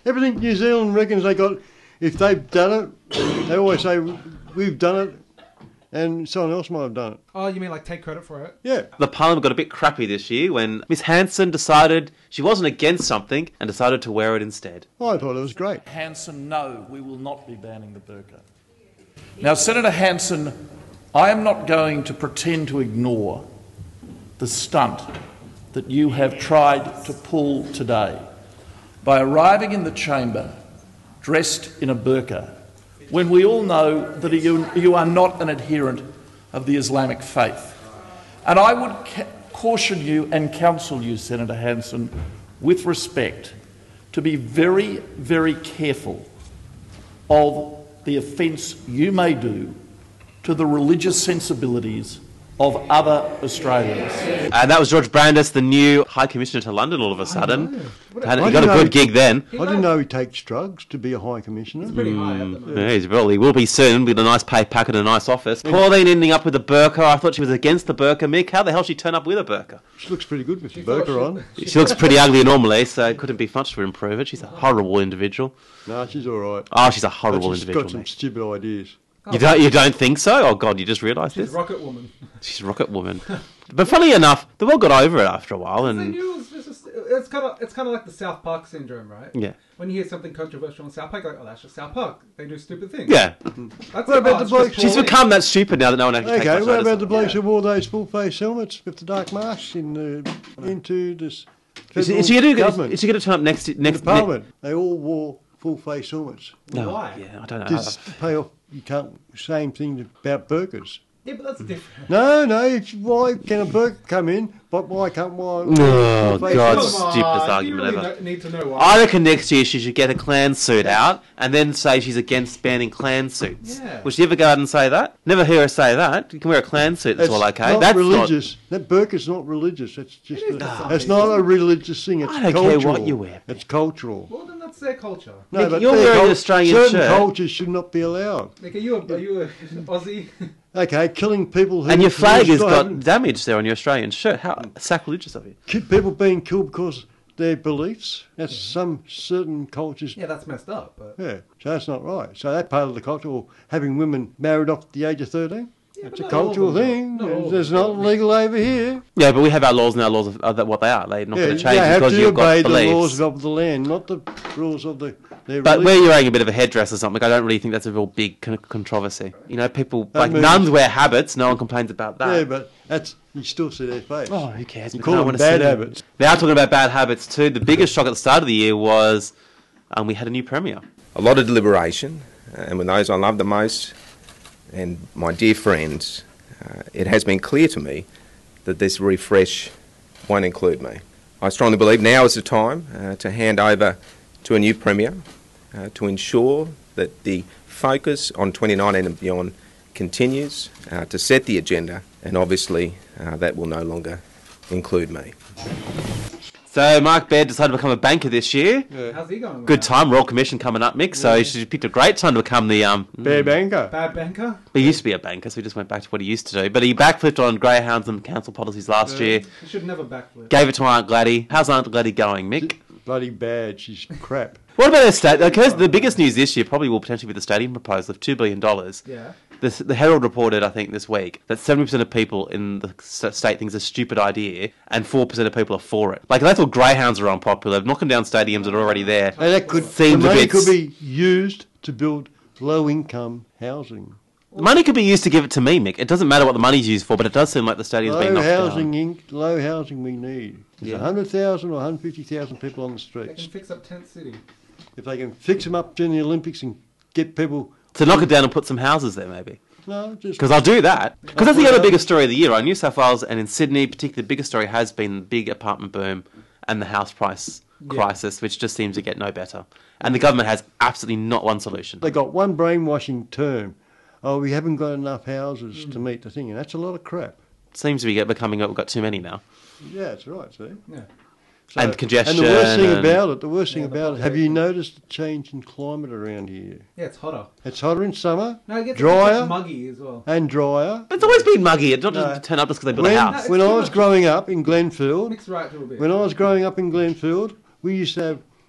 Everything New Zealand reckons they got, if they've done it, they always say, we've done it, and someone else might have done it. Oh, you mean like take credit for it? Yeah. The Parliament got a bit crappy this year when Miss Hanson decided she wasn't against something and decided to wear it instead. Oh, I thought it was great. Hanson, no, we will not be banning the burqa. Now, Senator Hanson, I am not going to pretend to ignore the stunt that you have tried to pull today by arriving in the chamber dressed in a burqa when we all know that you, you are not an adherent of the Islamic faith. And I would ca- caution you and counsel you, Senator Hanson, with respect, to be very, very careful of the offence you may do to the religious sensibilities of other Australians. And that was George Brandis, the new High Commissioner to London all of a sudden. Had, I he got a didn't know good gig then. I didn't know he takes drugs to be a High Commissioner. He's pretty high up the Yeah, he's well, he will be soon with a nice pay packet and a nice office. Pauline ending up with a burqa. I thought she was against the burqa. Mick, how the hell did she turn up with a burqa? She looks pretty good with the burqa on. She looks pretty ugly normally, so it couldn't be much to improve it. She's a horrible individual. No, she's all right. Oh, she's a horrible But she's individual. got some Mick. stupid ideas. You don't, you don't think so? Oh, God, you just realised She's this? Rocket Woman. She's Rocket Woman. But funnily enough, the world got over it after a while. They and knew it was just, just- it's kind of it's kind of like the South Park syndrome, right? Yeah. When you hear something controversial in South Park, you're like, oh, that's just South Park. They do stupid things. Yeah. That's What it. about Oh, the it's bloke- just She's Pauline. become that stupid now that no one actually Okay, takes much what notice about of the her. blokes who wore those full-face helmets with the dark masks in the, into this Is she, federal is she gonna do- government? is she going to turn up next... In next the Parliament, they all wore full-face helmets. No, Why? yeah, I don't know. Just to pay off, you can't, same thing about burqas. Yeah, but that's different. No, no, it's, why can a burqa come in, but why can't one... Oh, full-face God, helmet? Come stupidest on, do you argument really ever. know- need to know why. I reckon next year she should get a clan suit out and then say she's against banning clan suits. Yeah. Would she ever go out and say that? Never hear her say that. You can wear a clan suit, that's It's all okay. not That's religious. That burqa's not religious. It's just. It is A, to some it's not people. a religious thing. It's I don't cultural. care what you wear. It's cultural. Well, then that's their culture. No, Nick, but you're their wearing an cul- Australian certain shirt. cultures should not be allowed. Like, are you a, are you a Aussie? Okay, killing people. Who And your flag has who got haven't- damage there on your Australian shirt. How sacrilegious of you. ki- people being killed because of their beliefs. That's some certain cultures. Yeah, that's messed up. But Yeah, so that's not right. So that part of the culture, or having women married off at the age of thirteen, that's a not all of cultural them, thing. though. Not all of It's them. not legal over here. Yeah, but we have our laws and our laws of, of what they are. They're not Yeah, going to you change have because to you've got obey the beliefs. laws of the land, not the rules of the. Their But religion. where you're wearing a bit of a headdress or something, I don't really think that's a real big con- controversy. You know, people, That like means- nuns wear habits, no one complains about that. Yeah, but that's you still see their face. Oh, who cares? You Because call I them wanna bad see them. habits. Now, talking about bad habits too, the biggest shock at the start of the year was um, we had a new premier. A lot of deliberation, uh, and with those I love the most, and my dear friends, uh, it has been clear to me that this refresh won't include me. I strongly believe now is the time uh, to hand over to a new premier uh, to ensure that the focus on twenty nineteen and beyond continues uh, to set the agenda, and obviously uh, that will no longer include me. So Mark Baird decided to become a banker this year. how's he going? with Good that? time, Royal Commission coming up, Mick. So she picked a great time to become the um. Bear banker. Bad banker? He used to be a banker, so he just went back to what he used to do. But he backflipped on greyhounds and council policies last year. You should never backflip. Gave it to Aunt Gladdy. How's Aunt Gladdy going, Mick? Bloody bad. She's crap. What about the state? Okay, the biggest news this year probably will potentially be the stadium proposal of two billion dollars. Yeah. The, the Herald reported, I think, this week that seventy percent of people in the s- state think it's a stupid idea and four percent of people are for it. Like, they thought greyhounds are unpopular. Knocking down stadiums that are already there And that could, the seems a money bit... could be used to build low-income housing. Money could be used to give it to me, Mick. It doesn't matter what the money's used for, but it does seem like the stadium's been Low knocked housing, down. in, low housing we need. There's Yeah. one hundred thousand or one hundred fifty thousand people on the They streets. can fix up Tent City. If they can fix them up during the Olympics and get people... To knock it down and put some houses there, maybe. No, just... Because I'll do that. Because that's the other biggest story of the year, right? New South Wales and in Sydney, particularly the biggest story has been the big apartment boom and the house price Yeah. crisis, which just seems to get no better. And the government has absolutely not one solution. They got one brainwashing term. Oh, we haven't got enough houses to meet the thing. And that's a lot of crap. Seems to be get- becoming, we've got too many now. Yeah, that's right, see? Yeah. So- And congestion. And the worst thing and- about it, the worst thing Yeah, the about it, have you noticed the change in climate around here? Yeah, it's hotter. It's hotter in summer, No, it gets drier, it's muggy as well. and drier. It's always been muggy. It's not No. just turn up just because they built When, a house. when I was growing up in Glenfield, Mixed right to a bit. when I was growing up in Glenfield, we used to have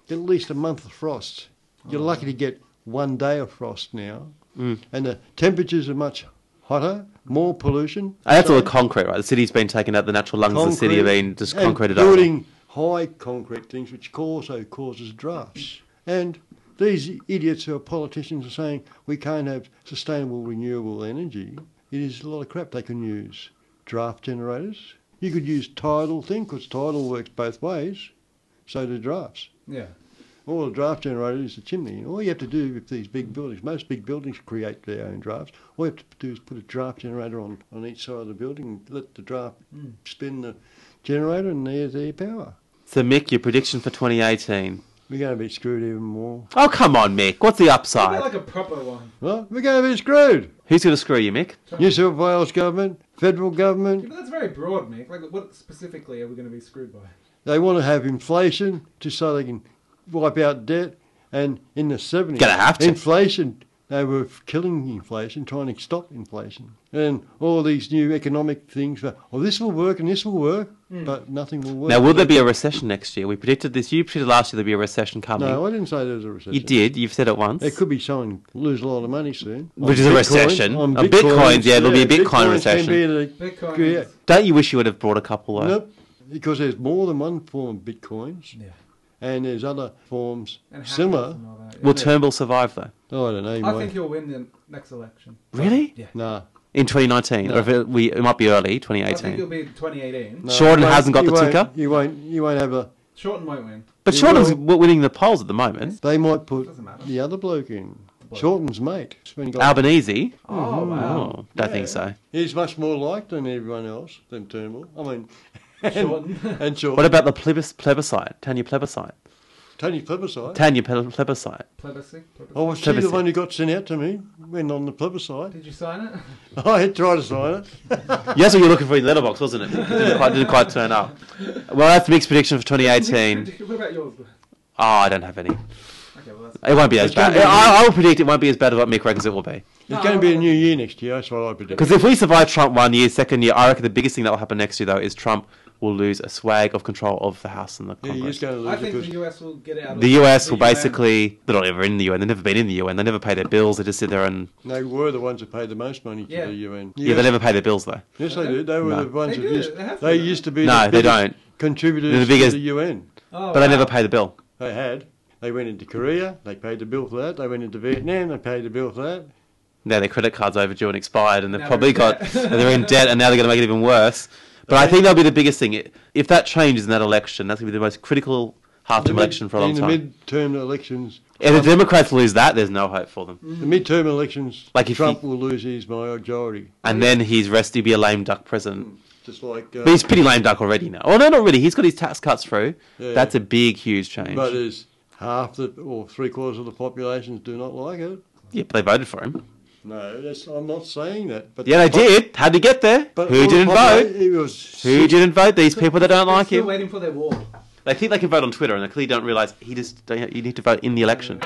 at least a month of frost. You're lucky to get one day of frost now. Mm. And the temperatures are much hotter, more pollution. And that's So all the concrete, right? The city's been taken out, the natural lungs of the city have been just and concreted over. building high concrete things, which also causes drafts. And these idiots who are politicians are saying we can't have sustainable renewable energy. It is a lot of crap. They can use draft generators. You could use tidal thing, because tidal works both ways. So do drafts. Yeah. All a draft generator is a chimney. All you have to do with these big buildings, most big buildings create their own drafts. All you have to do is put a draft generator on, on each side of the building, let the draft Mm. spin the generator, and there's their power. So, Mick, your prediction for twenty eighteen? We're going to be screwed even more. Oh, come on, Mick. What's the Maybe upside? like a proper one. Well, we're going to be screwed. Who's going to screw you, Mick? New South Wales government, federal Yeah, government, but that's very broad, Mick. Like, what specifically are we going to be screwed by? they want to have inflation just so they can wipe out debt. And in the seventies, Gonna have to. inflation, they were killing inflation, trying to stop inflation. And all these new economic things, oh, this will work and this will work, Mm. but nothing will work. Now, will there be a recession next year? We predicted this. You predicted last year there'd be a recession coming. No, I didn't say there was a recession. You did. You've said it once. There could be someone lose a lot of money soon. Which On is a Bitcoin- recession. On On Bitcoins, yeah, there'll be a Bitcoin Bitcoins can recession. be the- Bitcoins. yeah. Don't you wish you would have brought a couple, though? Nope, because there's more than one form of Bitcoins. Yeah. And there's other forms And hackers similar. and all that, Will yeah. Turnbull survive, though? Oh, I don't know. he I might. think he'll win the next election. Really? Yeah. Nah. In twenty nineteen? No. Or if it, we, it might be early, twenty I think it'll eighteen? be twenty eighteen. No, Shorten he won't- hasn't got he the won't- ticker? You won't. You won't have a. Shorten won't win. But He Shorten's will. w- winning the polls at the moment. They might put Doesn't matter. the other bloke in. Shorten's mate. When he got- Albanese? Oh, Mhm. wow. Oh, don't Yeah. think so. He's much more liked than everyone else than Turnbull. I mean, and, Shorten. and Shorten. What about the plebis- plebiscite? Tanya plebiscite? Tony Plebiscite? Tanya ple- plebiscite. Plebiscite? I was she the Plebiscite. one who got sent out to me when on the plebiscite. Did you sign it? I had tried to sign it. Yeah, that's what you were looking for in the letterbox, wasn't it? It didn't quite, didn't quite turn up. Well, that's Mick's prediction for twenty eighteen. What about yours? Oh, I don't have any. Okay, well, that's It won't be as It's gonna bad. be- I, I will predict it won't be as bad as what Mick reckons it will be. It's going to be a new year next year. That's what I predict. Because if we survive Trump one year, second year, I reckon the biggest thing that will happen next year, though, is Trump will lose a swag of control of the House and the Yeah, Congress. he's going to lose I it think the because U S will get out of The U S will U N. basically... They're not ever in the U N. They've never been in the U N. They never pay their bills. They just sit there and... they were the ones who paid the most money to Yeah. the U N. Yeah, they never pay their bills, though. Yes, they do. They were No. the ones They that do. used, They have to they do. used to be No, the they biggest don't. contributors They're the biggest- to the U N. Oh, But they wow. never pay the bill. They had. They went into Korea. They paid the bill for that. They went into Vietnam. They paid the bill for that. Now their credit cards overdue and expired, and they've Now probably they're in got... debt. they're in debt, and now they're going to make it even worse. But I think that'll be the biggest thing. If that changes in that election, that's going to be the most critical half-term The mid- election for a long in the time. mid-term elections, If the Democrats lose that, there's no hope for them. the mid-term elections, Like if Trump he- will lose his majority. And then he's rest, he'll be a lame duck president. Just like. Uh, But he's pretty lame duck already now. Oh, no, not really. He's got his tax cuts through. Yeah. That's a big, huge change. But as half the or three quarters of the populations do not like it. Yeah, but they voted for him. No, that's, I'm not saying that. But Yeah, they did. Had to get there. But Who all the didn't popula- vote? It was Who didn't vote? These people that don't They're like still him. waiting for their wall. They think they can vote on Twitter, and they clearly don't realise he just don't, you need to vote in the election.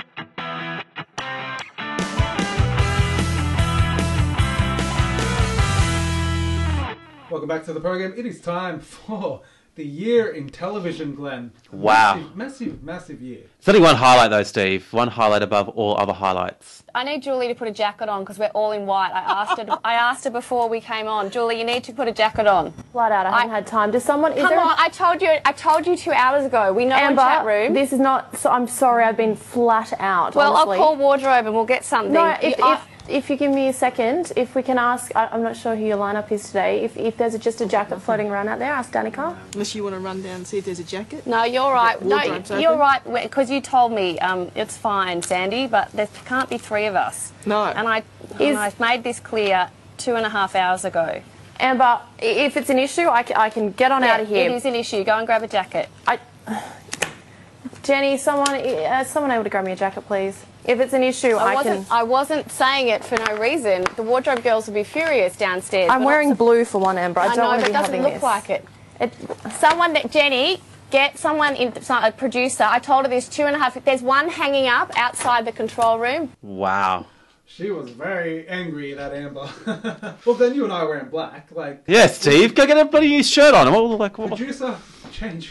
Welcome back to the program. It is time for the year in television, Glenn. Wow. Massive, massive, massive year. There's only one highlight though, Steve. One highlight above all other highlights. I need Julie to put a jacket on because we're all in white. I asked her. I asked her before we came on. Julie, you need to put a jacket on. Flat out, I haven't had time. Does someone? Is Come there on, I told you. I told you two hours ago. We know Amber, in chat room. this is not. So, I'm sorry, I've been flat out. Well, honestly. I'll call wardrobe and we'll get something. No, if, You- I- if, if you give me a second, if we can ask, I, I'm not sure who your lineup is today. If, if there's a, just a jacket floating around out there, ask Danica. Unless you want to run down and see if there's a jacket. No, you're right. No, Wardrobe's you're open. right because you told me um, it's fine, Sandy, but there can't be three of us. No. And I, Is- and I made this clear two and a half hours ago. Amber, i- if it's an issue, I can, I can get on Yeah, out of here. It is an issue. Go and grab a jacket. I, Jenny, someone, uh, someone able to grab me a jacket, please. If it's an issue, I I, wasn't. can. I wasn't saying it for no reason. The wardrobe girls will be furious downstairs. I'm but wearing not- blue for one, Amber. I, I don't know, want but to it be doesn't having look this. like it. it. Someone that Jenny, get someone in, so- a producer. I told her there's two and a half. There's one hanging up outside the control room. Wow. She was very angry at Amber. Well, then you and I were wearing black. Like, Yeah, Steve, go get a bloody new shirt on. What, like, what? producer, change.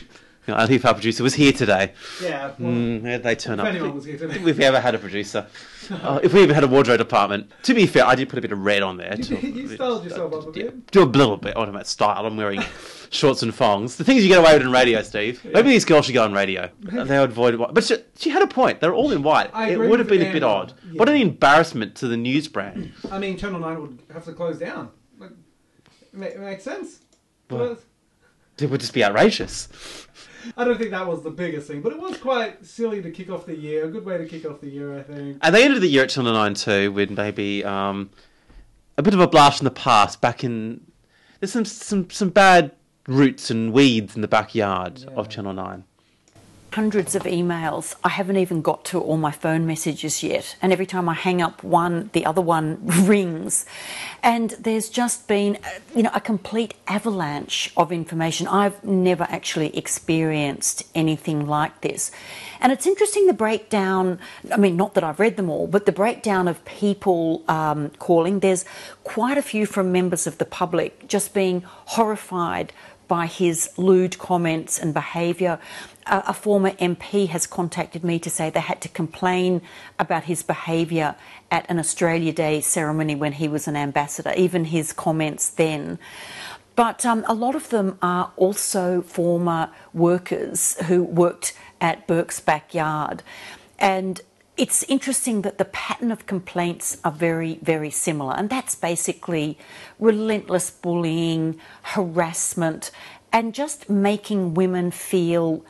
I think if our producer was here today. Yeah. Well, mm, where'd they turn if up? anyone was here today. If we ever had a producer. uh, if we ever had a wardrobe department. To be fair, I did put a bit of red on there. You, To, you styled yourself up a bit. Yeah, do a little bit. On about style. I'm wearing shorts and thongs. The things you get away with in radio, Steve. Yeah. Maybe these girls should go on radio. They would avoid white. But she, she had a point. They're all in white. I it agree would have with been a bit Anna. odd. Yeah. What an embarrassment to the news brand. I mean, Channel nine would have to close down. Like, it, ma- it makes sense. Well, it would just be outrageous. I don't think that was the biggest thing, but it was quite silly to kick off the year. A good way to kick off the year, I think. And they ended the year at Channel nine too with maybe um, a bit of a blast from the past. Back in there's some some some bad roots and weeds in the backyard yeah. of Channel nine. Hundreds of emails. I haven't even got to all my phone messages yet. And every time I hang up one, the other one rings. And there's just been, you know, a complete avalanche of information. I've never actually experienced anything like this. And it's interesting the breakdown, I mean, not that I've read them all, but the breakdown of people um, calling. There's quite a few from members of the public just being horrified by his lewd comments and behaviour. Uh, a former M P has contacted me to say they had to complain about his behaviour at an Australia Day ceremony when he was an ambassador, even his comments then. But um, a lot of them are also former workers who worked at Burke's Backyard. And it's interesting that the pattern of complaints are very, very similar. And that's basically relentless bullying, harassment, and just making women feel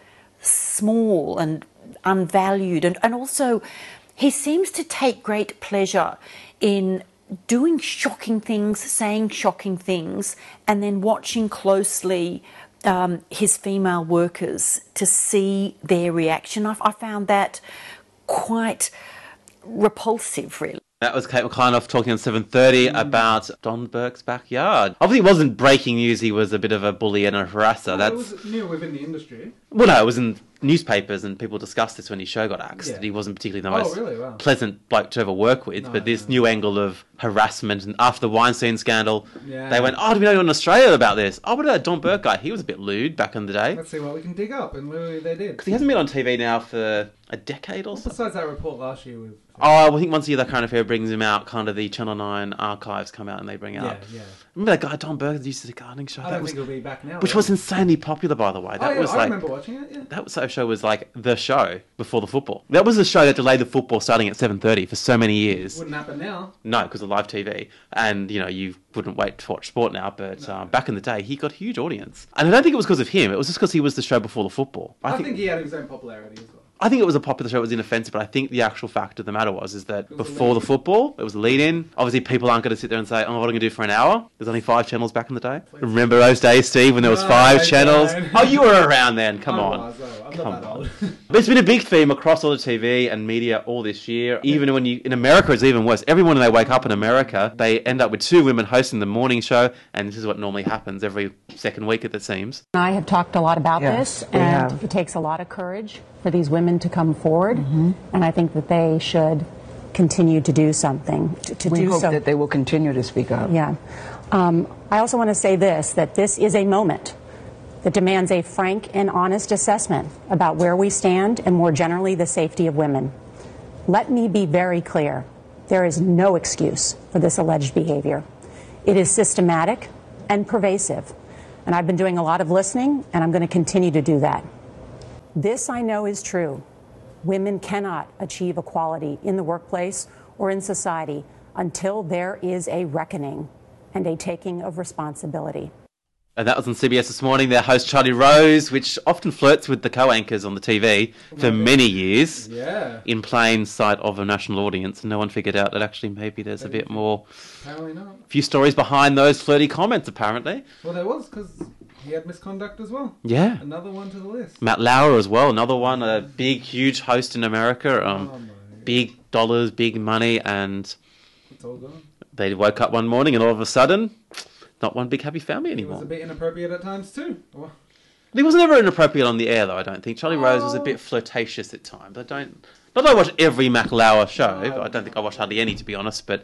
small and unvalued. And, and also, he seems to take great pleasure in doing shocking things, saying shocking things, and then watching closely um, his female workers to see their reaction. I, I found that quite repulsive, really. That was Kate McClinoff talking on seven thirty mm. about Don Burke's backyard. Obviously, it wasn't breaking news. He was a bit of a bully and a harasser. Well, That's it was new within the industry. Well, no, it was in newspapers and people discussed this when his show got axed. Yeah. He wasn't particularly the Oh, most really? Wow. pleasant bloke to ever work with, No, but this no. new angle of harassment, and after the Weinstein scandal, Yeah. they went, oh, do we know you're in Australia about this? Oh, what about that Don Burke guy? He was a bit lewd back in the day. Let's see what we can dig up, and literally they did. Because he hasn't been on T V now for a decade or so. Besides that report last year with... Oh, I think once a year the Current Affair brings him out, kind of the Channel nine archives come out and they bring out. Yeah, yeah. Remember that guy Don Burke that used to do the gardening show? I that don't was, think he'll be back now. Which though. was insanely popular, by the way. That oh, yeah, was I like, remember watching it, yeah. That was, show was like the show before the football. That was the show that delayed the football starting at seven thirty for so many years. Wouldn't happen now. No, because of live T V. And, you know, you wouldn't wait to watch sport now, but no. um, back in the day, he got a huge audience. And I don't think it was because of him. It was just because he was the show before the football. I, I think, think he had his own popularity as well. I think it was a popular show. It was inoffensive, but I think the actual fact of the matter was is that before the football, it was the lead-in. Obviously, people aren't going to sit there and say, "Oh, what am I going to do for an hour?" There's only five channels back in the day. Remember those days, Steve, when there was No, five I channels? don't. Oh, you were around then. Come I on, was, though. I'm come not that on. old. But it's been a big theme across all the T V and media all this year. Even when you in America, it's even worse. Every morning they wake up in America, they end up with two women hosting the morning show, and this is what normally happens every second week, it seems. I have talked a lot about Yeah, this, we and have. it takes a lot of courage for these women to come forward, Mm-hmm. and I think that they should continue to do something. To, to we do hope so. that they will continue to speak up. Yeah. Um, I also want to say this, that this is a moment that demands a frank and honest assessment about where we stand and more generally the safety of women. Let me be very clear. There is no excuse for this alleged behavior. It is systematic and pervasive. And I've been doing a lot of listening, and I'm going to continue to do that. This I know is true. Women cannot achieve equality in the workplace or in society until there is a reckoning and a taking of responsibility. And that was on C B S this morning. Their host, Charlie Rose, which often flirts with the co-anchors on the T V for many years. Yeah. In plain sight of a national audience. And no one figured out that actually maybe there's a bit more... Apparently not. A few stories behind those flirty comments, apparently. Well, there was, because he had misconduct as well. Yeah. Another one to the list. Matt Lauer as well, another one, a big, huge host in America. Um, Oh, my. big dollars, big money, and It's all gone. they woke up one morning and all of a sudden, not one big happy family He anymore. was a bit inappropriate at times too. Well, He wasn't ever inappropriate on the air, though, I don't think. Charlie Rose was a Oh. bit flirtatious at times. I don't... Not that I watch every Mac Lauer show. No, I don't think I watch hardly any, to be honest, but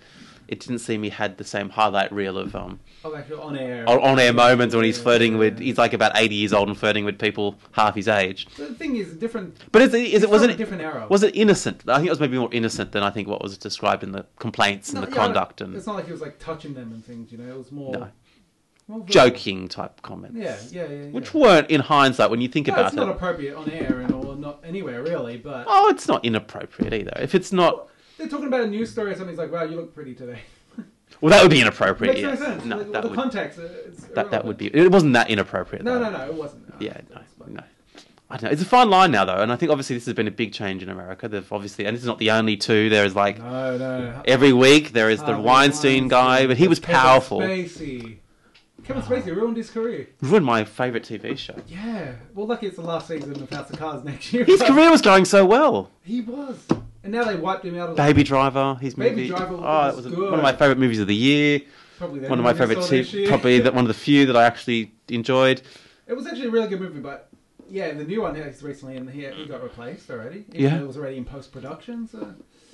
it didn't seem he had the same highlight reel of um Oh, like on air. on air moments when he's flirting with. He's like about eighty years old and flirting with people half his age. The thing is, different. But is it, is it was from it a different era? Was it innocent? I think it was maybe more innocent than I think what was described in the complaints No, and the yeah, conduct and It's not like he was like touching them and things, you know. It was more. No. more joking type comments. Yeah, yeah, yeah, yeah. Which weren't, in hindsight, when you think No, about it's not it. appropriate on air and or not anywhere really, but Oh, it's not inappropriate either. If it's not, they're talking about a news story or something. It's like, wow, you look pretty today. well, that would be inappropriate. Makes no yes. sense. No, Like, that the would. context. uh, It's That that would be. It wasn't that inappropriate. No, though. no, no, it wasn't. No. Yeah, no, no. I don't know. It's a fine line now, though, and I think obviously this has been a big change in America. They've obviously, and this is not the only two. There is like No, no. every week there is the Harvey Weinstein guy, but he was Kevin powerful. Spacey. Kevin Spacey ruined his career. Ruined my favourite T V show. Yeah. Well, lucky it's the last season of House of Cards next year. His but career was going so well. He was. And now they wiped him out of Baby Driver, his Baby movie. Driver oh, was it was good. one of my favourite movies of the year. Probably the one of only my one I favourite, saw t- this year. probably the, one of the few that I actually enjoyed. It was actually a really good movie, but yeah, the new one he's recently in here, he got replaced already. Even Yeah. though it was already in post production. So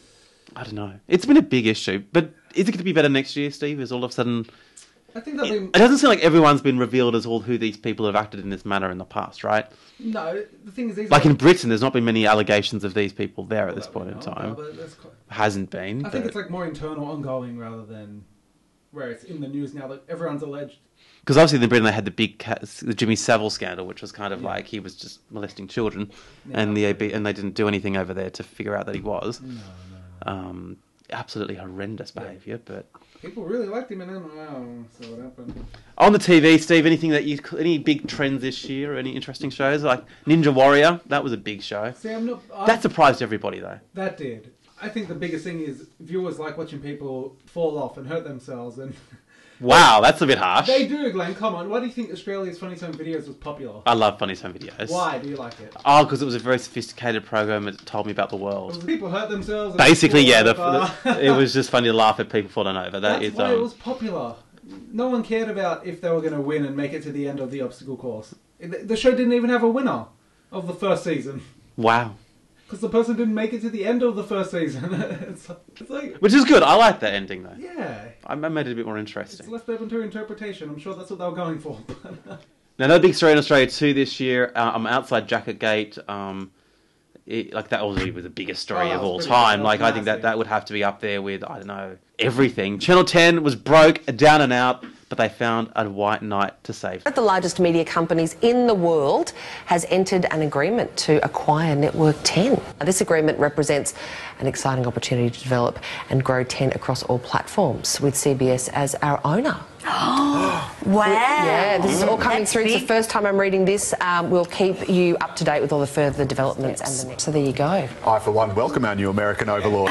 I don't know. It's been a big issue, but is it going to be better next year, Steve? Is all of a sudden? I think that they. It doesn't seem like everyone's been revealed as all who these people have acted in this manner in the past, right? No, the thing is, these Like are- in Britain, there's not been many allegations of these people there at this point in no, time. but that's quite- Hasn't been. I think but- it's like more internal, ongoing, rather than where it's in the news now that everyone's alleged. Because obviously in Britain they had the big ca- the Jimmy Savile scandal, which was kind of like he was just molesting children, and the A B and they didn't do anything over there to figure out that he was. No, no. Um, absolutely horrendous behaviour, but People really liked him, and then wow, so what happened? on the T V, Steve, anything that you any big trends this year, or any interesting shows like Ninja Warrior? That was a big show. See, I'm not. I, That surprised everybody though. That did. I think the biggest thing is viewers like watching people fall off and hurt themselves, and Wow, that's a bit harsh. they do, Glenn. Come on, why do you think Australia's Funny Home Videos was popular? I love Funny Home Videos. Why do you like it? Oh, because it was a very sophisticated program. It told me about the world. Was people hurt themselves? and Basically, fall yeah, the, over? the, it was just funny to laugh at people falling over. That That's is, why um, it was popular. No one cared about if they were going to win and make it to the end of the obstacle course. It- The show didn't even have a winner of the first season wow. because the person didn't make it to the end of the first season. it's, it's like, Which is good. I like that ending though. yeah, I I made it a bit more it's interesting. left open to interpretation. I'm sure that's what they were going for. Now, another big story in Australia too this year. Uh, I'm outside Jacket Gate. Um, it, like that obviously was the biggest story Oh, of it's all pretty- time. that's Like I think that massive. that would have to be up there with I don't know everything. Channel ten was broke, down and out, but they found a white knight to save. One of the largest media companies in the world has entered an agreement to acquire Network ten. Now, this agreement represents an exciting opportunity to develop and grow ten across all platforms, with C B S as our owner. Wow. Yeah, this is all coming That's through. It's big. the first time I'm reading this. Um, we'll keep you up to date with all the further developments and the next. So there you go. I, for one, welcome our new American overlords.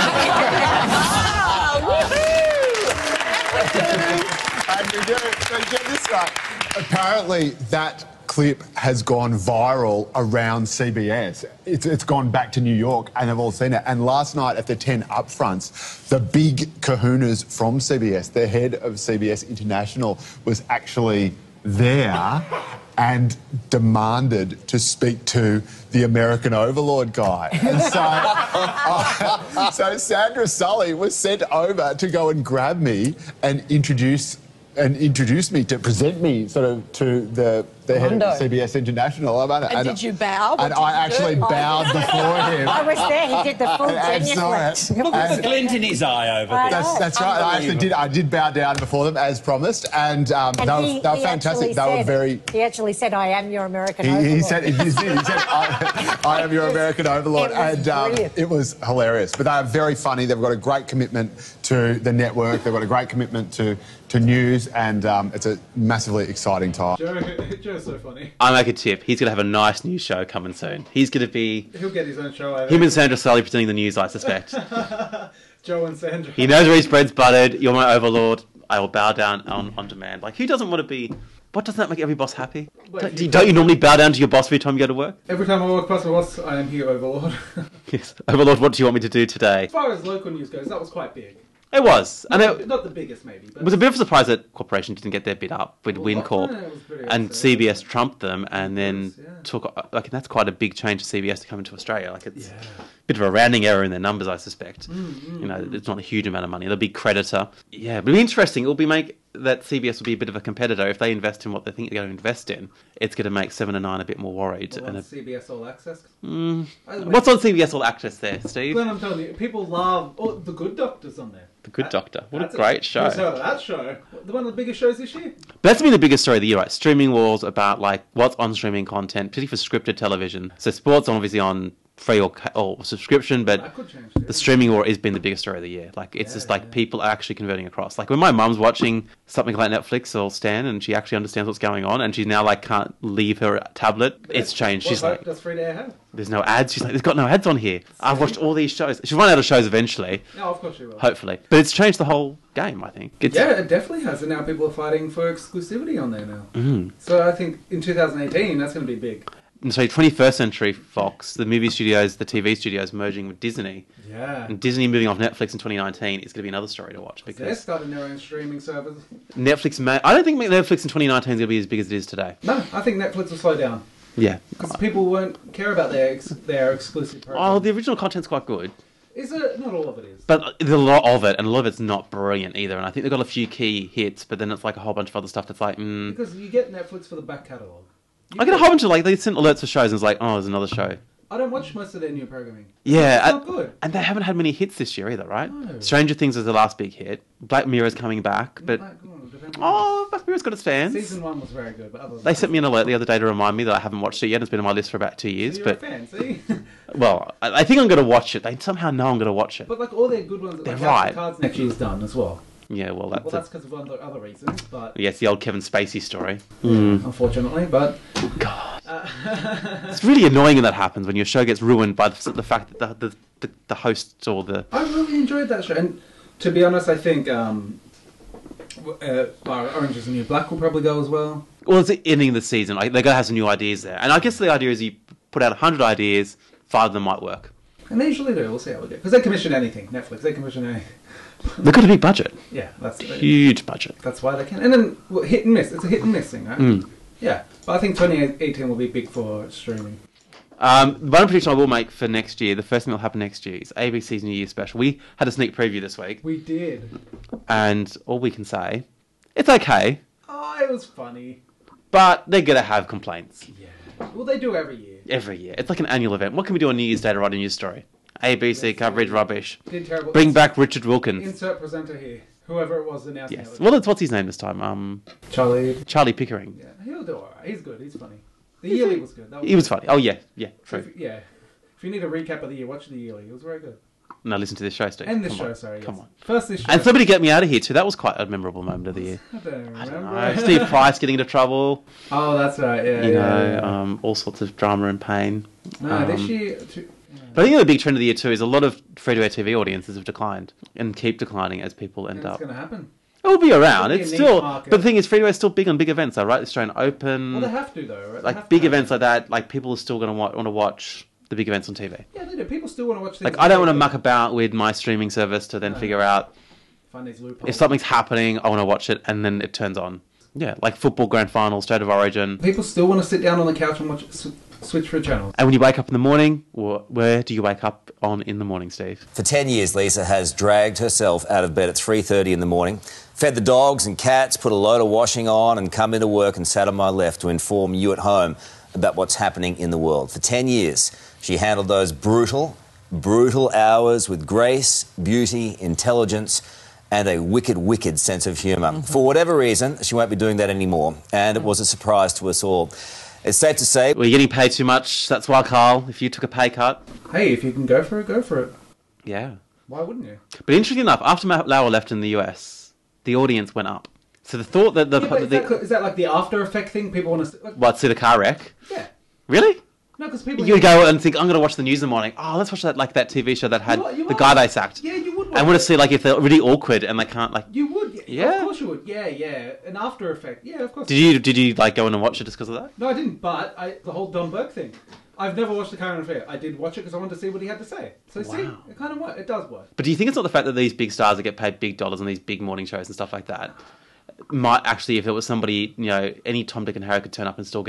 And we do. So get this right. Apparently, that clip has gone viral around C B S. It's, it's gone back to New York, and they've all seen it. And last night at the ten upfronts, the big kahunas from C B S, the head of C B S International, was actually there and demanded to speak to the American Overlord guy. And so, uh, so Sandra Sully was sent over to go and grab me and introduce and introduce me to present me sort of to the, the head Wonder. of C B S International. About it. And did you bow? What And did I you actually do? bowed before him. I was there. He did the full And- and saw genuflect. it. Look at And- the glint in his eye over I there. That's, that's right. I actually did. I did bow down before them as promised, and, um, And they were, he- they were he fantastic. actually They were said- very. He actually said, I am your American He, he overlord. said, he, did, he said, I, I am your American overlord, It was and um, brilliant. it was hilarious. But they are very funny. They've got a great commitment to the network. They've got a great commitment to to news, and um, it's a massively exciting time. Joe, Joe's so funny. I make a tip. He's going to have a nice news show coming soon. He's going to be He'll get his own show. I him and think. Sandra Sully presenting the news. I suspect. Joe and Sandra. He knows where his bread's buttered. You're my overlord. I will bow down on, on demand. Like, who doesn't want to be... What doesn't that make every boss happy? Wait, Don't, you- don't you normally bow down to your boss every time you go to work? Every time I walk past my boss, I am here, Overlord. Yes. Overlord, what do you want me to do today? As far as local news goes, that was quite big. It was. And Not, it, not the biggest, maybe. But it was a bit of a surprise that Corporation didn't get their bid up with Well, WinCorp. yeah, it was pretty And upsetting. C B S trumped them and then yeah. took... Like, that's quite a big change for C B S to come into Australia. Like, it's... bit of a rounding error in their numbers, I suspect. Mm, mm, you know, mm. it's not a huge amount of money. They'll be creditor. Yeah, but it'll be interesting. It'll be make that C B S will be a bit of a competitor if they invest in what they think they're going to invest in. It's going to make Seven and Nine a bit more worried. Well, and on a, C B S All Access. mm, I don't what's know. on C B S All Access there, Steve? Glenn, I'm telling you, people love oh, The Good Doctor's on there. The Good That- Doctor. What a that's great show. So that show, the one of the biggest shows this year. But that's been the biggest story of the year, right? Streaming wars about like what's on streaming content, particularly for scripted television. So sports obviously on free or, ca- or subscription, but That could change. the streaming war has been the biggest story of the year. Like it's just like people are actually converting across. Like when my mum's watching something like Netflix or Stan, and she actually understands what's going on, and she now like can't leave her tablet. It's changed. What She's hope like, does free to air have? there's no ads. She's like, there's got no ads on here. I've watched all these shows. She'll run out of shows eventually. No, of course she will. Hopefully, but it's changed the whole game. I think. It's, Yeah, it definitely has, and now people are fighting for exclusivity on there now. Mm. So I think in two thousand eighteen, that's going to be big. And so twenty-first Century Fox, the movie studios, the T V studios merging with Disney. Yeah. And Disney moving off Netflix in twenty nineteen is going to be another story to watch They're because starting their own streaming service. Netflix may... I don't think Netflix in twenty nineteen is going to be as big as it is today. No, I think Netflix will slow down Yeah. because people won't care about their ex- their exclusive Oh, programs. the original content's quite good. Is it? Not all of it is. But there's a lot of it, and a lot of it's not brilliant either. And I think they've got a few key hits, but then it's like a whole bunch of other stuff that's like, mm. Because you get Netflix for the back catalogue. You I get a whole bunch of like, they sent alerts for shows and it's like, oh, there's another show. I don't watch most of their new programming. Yeah. It's I- not good. And they haven't had many hits this year either, right? No. Stranger Things was the last big hit. Black Mirror's coming back, but... Oh, Black Mirror's got its fans. Season one was very good, but other than They that- sent me an alert the other day to remind me that I haven't watched it yet. It's been on my list for about two years. So you're but a fan, see? Well, I I think I'm going to watch it. They somehow know I'm going to watch it. But like all their good ones, They're like House right. of Cards next year's done as well. Yeah, well, that's, Well, a- that's because of other, other reasons, but yeah, it's the old Kevin Spacey story. Mm. unfortunately, but God, it's really annoying when that happens when your show gets ruined by the, the fact that the, the, the, the host or the I really enjoyed that show. And to be honest, I think um, uh, Orange is the New Black will probably go as well. well, it's the ending of the season. Like, they're going to have some new ideas there, and I guess the idea is you put out a hundred ideas, five of them might work. And they usually do. We'll see how we go. Because they commission anything. Netflix, they commission anything. They've got a big budget. Yeah, that's Huge budget. That's why they can. And then well, hit and miss. It's a hit and miss thing, right? Mm. Yeah, but I think twenty eighteen will be big for streaming. Um, one prediction I will make for next year, the first thing that will happen next year, is A B C's New Year special. We had a sneak preview this week, We did. and all we can say, it's okay, Oh, it was funny. but they're going to have complaints Well, they do every year. every year. It's like an annual event. What can we do on New Year's Day to write a news story? A B C coverage rubbish. Did terrible. Bring back Richard Wilkins. Insert presenter here. Whoever it was announcing Yes. it. Well, that's what's his name this time. Um, Charlie. Charlie Pickering. Yeah, he'll do alright. He's good. He's funny. The yearly was good. That He was funny. Oh yeah, yeah, true. If, yeah. If you need a recap of the year, watch the yearly. It was very good. No, listen to this show, Steve. And this Come show, on. sorry. Come yes. on. First this show. And somebody get me out of here too. That was quite a memorable moment of the year. I don't remember. I don't know. Steve Price getting into trouble. Oh, that's right. Yeah. you yeah, know, yeah, yeah. Um, all sorts of drama and pain. No, um, this year. Too, But I think the big trend of the year too is a lot of free-to-air T V audiences have declined and keep declining as people end and it's up. going to happen. It will be around. It'll be It's a niche still, market. but the thing is, free-to-air is still big on big events, though, right? The Australian Open. Well, they have to though, right? They have Like to big have events like that, like people are still going to want, want to watch the big events on T V. Yeah, they do. People still want to watch things. Like I don't want to muck about with my streaming service to then No. figure out Find these loopholes. if something's happening. I want to watch it, and then it turns on. Yeah, like football grand final, State of Origin. People still want to sit down on the couch and watch, sw- switch for channels. And when you wake up in the morning, wh- where do you wake up on in the morning, Steve? For ten years, Lisa has dragged herself out of bed at three thirty in the morning, fed the dogs and cats, put a load of washing on and come into work and sat on my left to inform you at home about what's happening in the world. For ten years, she handled those brutal, brutal hours with grace, beauty, intelligence and a wicked, wicked sense of humour. Mm-hmm. For whatever reason, she won't be doing that anymore, and it was a surprise to us all. It's safe to say... Well, you're getting paid too much. That's why, Carl, if you took a pay cut... Hey, if you can go for it, go for it. Yeah. Why wouldn't you? But interestingly enough, after Matt Lauer left in the U S, the audience went up. So the thought that the... Yeah, but is, the that, is that like the after effect thing? People want to... Like, what, see the car wreck? Yeah. Really? No, because people... You would go and think, I'm going to watch the news in the morning. Oh, let's watch that like that T V show that had You are- you the are. guy they sacked. Yeah, you would watch I want to it. see like if they're really awkward and they can't like... You would. Yeah. Yeah. Of course you would. Yeah, yeah. An after effect. Yeah, of course. Did you did you like go in and watch it just because of that? No, I didn't, but I, the whole Don Burke thing. I've never watched the Current Affair. I did watch it because I wanted to see what he had to say. So see, Wow. it kind of works. It does work. But do you think it's not the fact that these big stars that get paid big dollars on these big morning shows and stuff like that might actually, if it was somebody, you know, any Tom, Dick and Harry could turn up and still get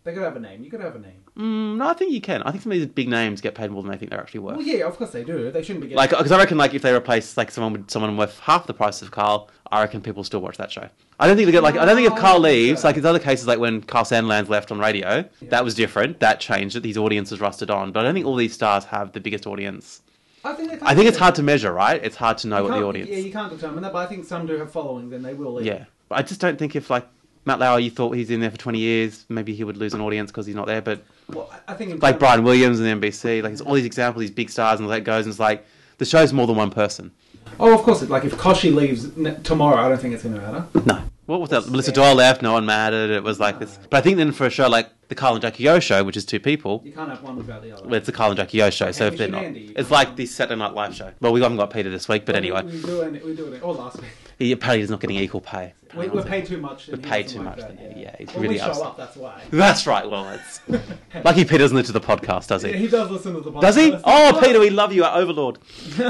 They gotta have a name. You gotta have a name. Mm, no, I think you can. I think some of these big names get paid more than they think they're actually worth. Well, yeah, of course they do. They shouldn't be getting... Like, because I reckon, like, if they replace like someone with someone worth half the price of Carl, I reckon people still watch that show. I don't think they get like. I don't think if Carl leaves, like, there's other cases like when Carl Sandland's left on radio, yeah. that was different. That changed it. These audiences rusted on, but I don't think all these stars have the biggest audience. I think, they I think it's hard to measure, right? It's hard to know You what the can't- audience. Yeah, you can't determine that, but I think some do have followings and they will leave. Yeah, but I just don't think if like Matt Lauer, you thought he's in there for twenty years, maybe he would lose an audience because he's not there. But Well, I think in like terms- Brian Williams and the N B C, like it's all these examples, these big stars, and that goes, and it's like the show's more than one person. Oh, of course. Like if Koshy leaves n- tomorrow, I don't think it's going to matter. No. What was that? Melissa Doyle left, no one mattered. It was like this. But I think then for a show like the Carl and Jackie O show, which is two people, You can't have one without the other. well, it's the Carl and Jackie O show. So if Hamish they're and not, Andy. it's like the Saturday Night Live show. Well, we haven't got Peter this week, but Well, anyway, we, we do it. We do it. Or last week. he apparently is not getting equal pay. We, we're paid too much. We're and he paid doesn't too like much. that, Then, yeah, he's Well, really we show upset. up. That's why. That's right. Well, it's lucky Peter doesn't listen to the podcast, does he? Yeah, he does listen to the podcast. Does he? Oh, Peter, we love you, our overlord.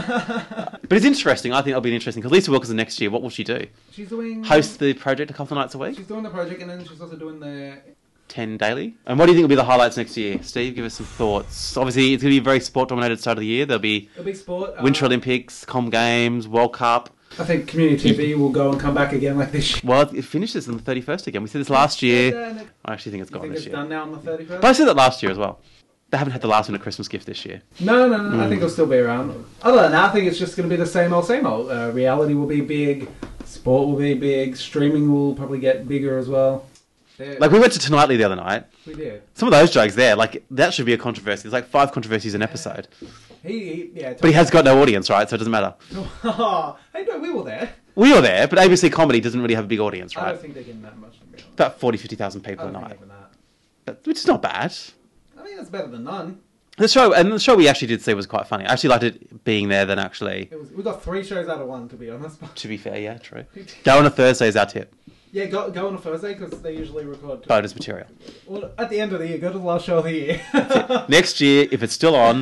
But it's interesting. I think it'll be interesting because Lisa Wilkinson next year, what will she do? She's doing Host the project a couple of nights a week? She's doing the project, and then she's also doing the. ten daily. And what do you think will be the highlights next year? Steve, give us some thoughts. Obviously, it's going to be a very sport-dominated start of the year. There'll be A big sport. Winter uh, Olympics, Com Games, World Cup. I think community T V will go and come back again like this year. Well, it finishes on the thirty-first again. We said this last year. Yeah, I actually think it's You gone think this it's year. done now on the thirty-first? But I said that last year as well. They haven't had the last minute Christmas gift this year. No, no, no. I Mm. think it'll still be around. Other than that, I think it's just going to be the same old, same old. Uh, reality will be big. Sport will be big. Streaming will probably get bigger as well. Yeah. Like, we went to Tonightly the other night. We did. Some of those jokes there, like, that should be a controversy. There's like five controversies an episode. He, he yeah. But he has got no audience, right? So it doesn't matter. Hey, no, we were there. We were there, but A B C Comedy doesn't really have a big audience, I right? don't think they're getting that much. About forty, fifty thousand people I a don't night. think even that. That- Which is not bad. I think that's better than none. The show, and the show we actually did see was quite funny. I actually liked it being there than actually. It was, we got three shows out of one, to be honest. To be fair, yeah, true. Go on a Thursday is our tip. Yeah, go, go on a Thursday because they usually record. Bonus material. Well, at the end of the year, go to the last show of the year. Next year, if it's still on,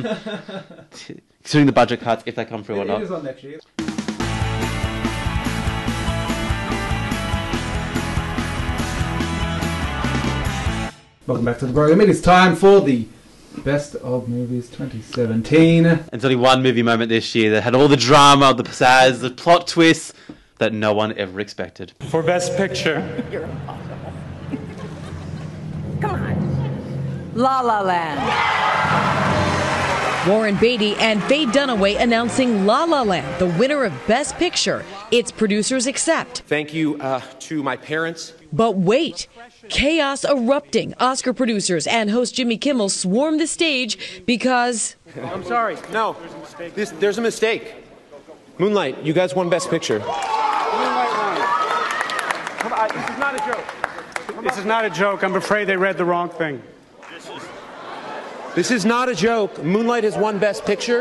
t- considering the budget cuts, if they come through or It, not. it is on next year. Welcome back to the program. It is time for the Best of Movies twenty seventeen. And there's only one movie moment this year that had all the drama, the pizzazz, the plot twists that no one ever expected. For Best Picture. You're impossible. Come on. La La Land. Warren Beatty and Faye Dunaway announcing La La Land, the winner of Best Picture. Its producers accept. Thank you uh, to my parents. But wait, chaos erupting. Oscar producers and host Jimmy Kimmel swarm the stage because... I'm sorry. No, this, there's a mistake. Moonlight, you guys won Best Picture. Moonlight won. Come on, this is not a joke. This is not a joke. I'm afraid they read the wrong thing. This is not a joke. Moonlight has won Best Picture.